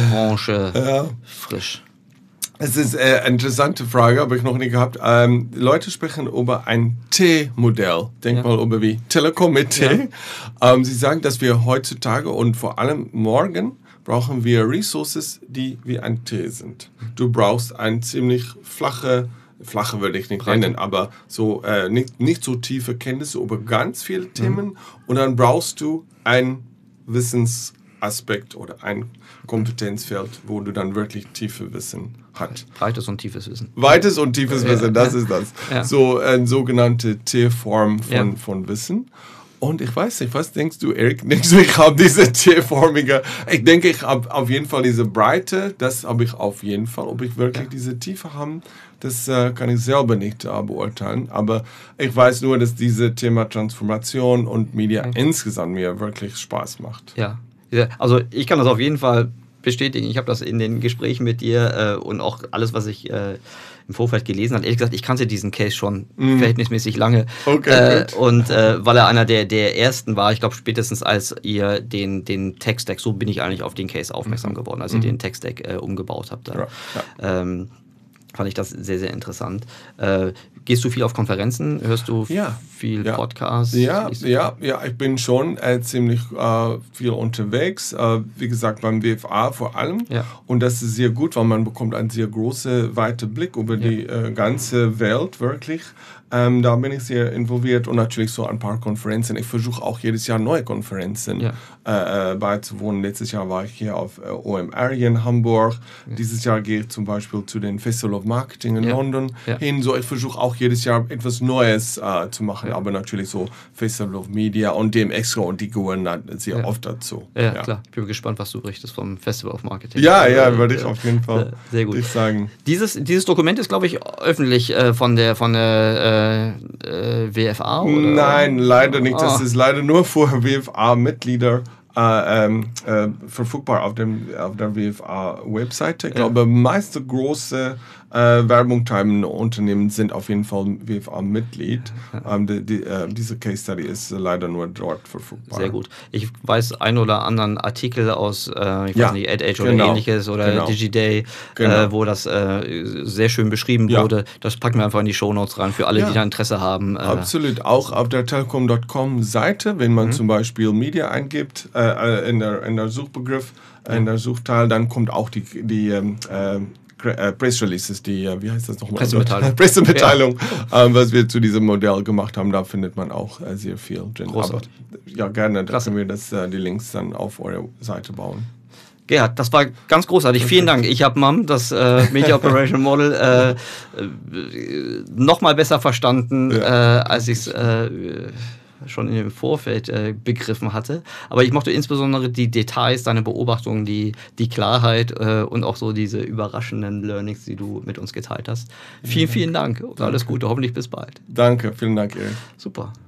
Branche frisch? Es ist eine interessante Frage, habe ich noch nie gehabt. Leute sprechen über ein T-Modell. Denk mal über wie Telekom mit T. Ja. Sie sagen, dass wir heutzutage und vor allem morgen brauchen wir Ressources, die wie ein T sind. Du brauchst ein ziemlich flache würde ich nicht nennen, aber so nicht so tiefe Kenntnisse über ganz viele Themen und dann brauchst du ein Wissensaspekt oder ein Kompetenzfeld, wo du dann wirklich tiefe Wissen hast. Weites und tiefes Wissen. Weites und tiefes Wissen, das ist das. Ja. So eine sogenannte T-Form von Wissen. Und ich weiß nicht, was denkst du, Erik? Denkst du, ich habe diese T-formige? Ich denke, ich habe auf jeden Fall diese Breite, das habe ich auf jeden Fall. Ob ich wirklich diese Tiefe habe, das kann ich selber nicht beurteilen. Aber ich weiß nur, dass dieses Thema Transformation und Media insgesamt mir wirklich Spaß macht. Ja, also ich kann das auf jeden Fall bestätigen. Ich habe das in den Gesprächen mit dir und auch alles, was ich im Vorfeld gelesen habe. Ehrlich gesagt, ich kannte diesen Case schon verhältnismäßig lange. Okay, und weil er einer der ersten war, ich glaube spätestens als ihr den Tech-Stack, so bin ich eigentlich auf den Case aufmerksam geworden, als ihr den Tech-Stack umgebaut habt. Fand ich das sehr, sehr interessant. Gehst du viel auf Konferenzen? Hörst du viel Podcasts? Ja, ich bin schon ziemlich viel unterwegs. Wie gesagt, beim WFA vor allem. Ja. Und das ist sehr gut, weil man bekommt einen sehr großen, weiten Blick über die ganze Welt, wirklich. Da bin ich sehr involviert und natürlich so ein paar Konferenzen. Ich versuche auch jedes Jahr neue Konferenzen beizuwohnen. Letztes Jahr war ich hier auf OMR in Hamburg. Ja. Dieses Jahr gehe ich zum Beispiel zu den Festival of Marketing in London hin. So, ich versuche auch jedes Jahr etwas Neues zu machen, aber natürlich so Festival of Media und dem extra und die gehören sehr oft dazu. Ja, klar. Ich bin gespannt, was du berichtest vom Festival of Marketing. Ja, würde ich auf jeden Fall sehr gut sagen. Dieses Dokument ist, glaube ich, öffentlich von der WFA, oder? Nein, leider nicht. Das ist leider nur für WFA-Mitglieder verfügbar auf der WFA-Webseite. Ich glaube, meiste große Werbung treibende Unternehmen sind auf jeden Fall WFA-Mitglied. Diese Case Study ist leider nur dort verfügbar. Sehr gut. Ich weiß einen oder anderen Artikel aus, weiß nicht, AdAge oder ähnliches oder DigiDay, wo das sehr schön beschrieben wurde. Das packen wir einfach in die Shownotes rein für alle, die da Interesse haben. Absolut. Auch auf der Telekom.com Seite, wenn man zum Beispiel Media eingibt, in der Suchbegriff, in der Suchteil, dann kommt auch die Press Releases, wie heißt das nochmal? Pressemitteilung, was wir zu diesem Modell gemacht haben, da findet man auch sehr viel drin. Großartig. Aber, gerne, da können wir die Links dann auf eure Seite bauen. Gerhard, das war ganz großartig. Vielen Dank. Ich habe MAM, das Media Operation Model, noch mal besser verstanden, als ich es schon im Vorfeld begriffen hatte. Aber ich mochte insbesondere die Details, deine Beobachtungen, die Klarheit und auch so diese überraschenden Learnings, die du mit uns geteilt hast. Vielen, vielen Dank und alles Gute. Hoffentlich bis bald. Danke, vielen Dank, Erik. Super.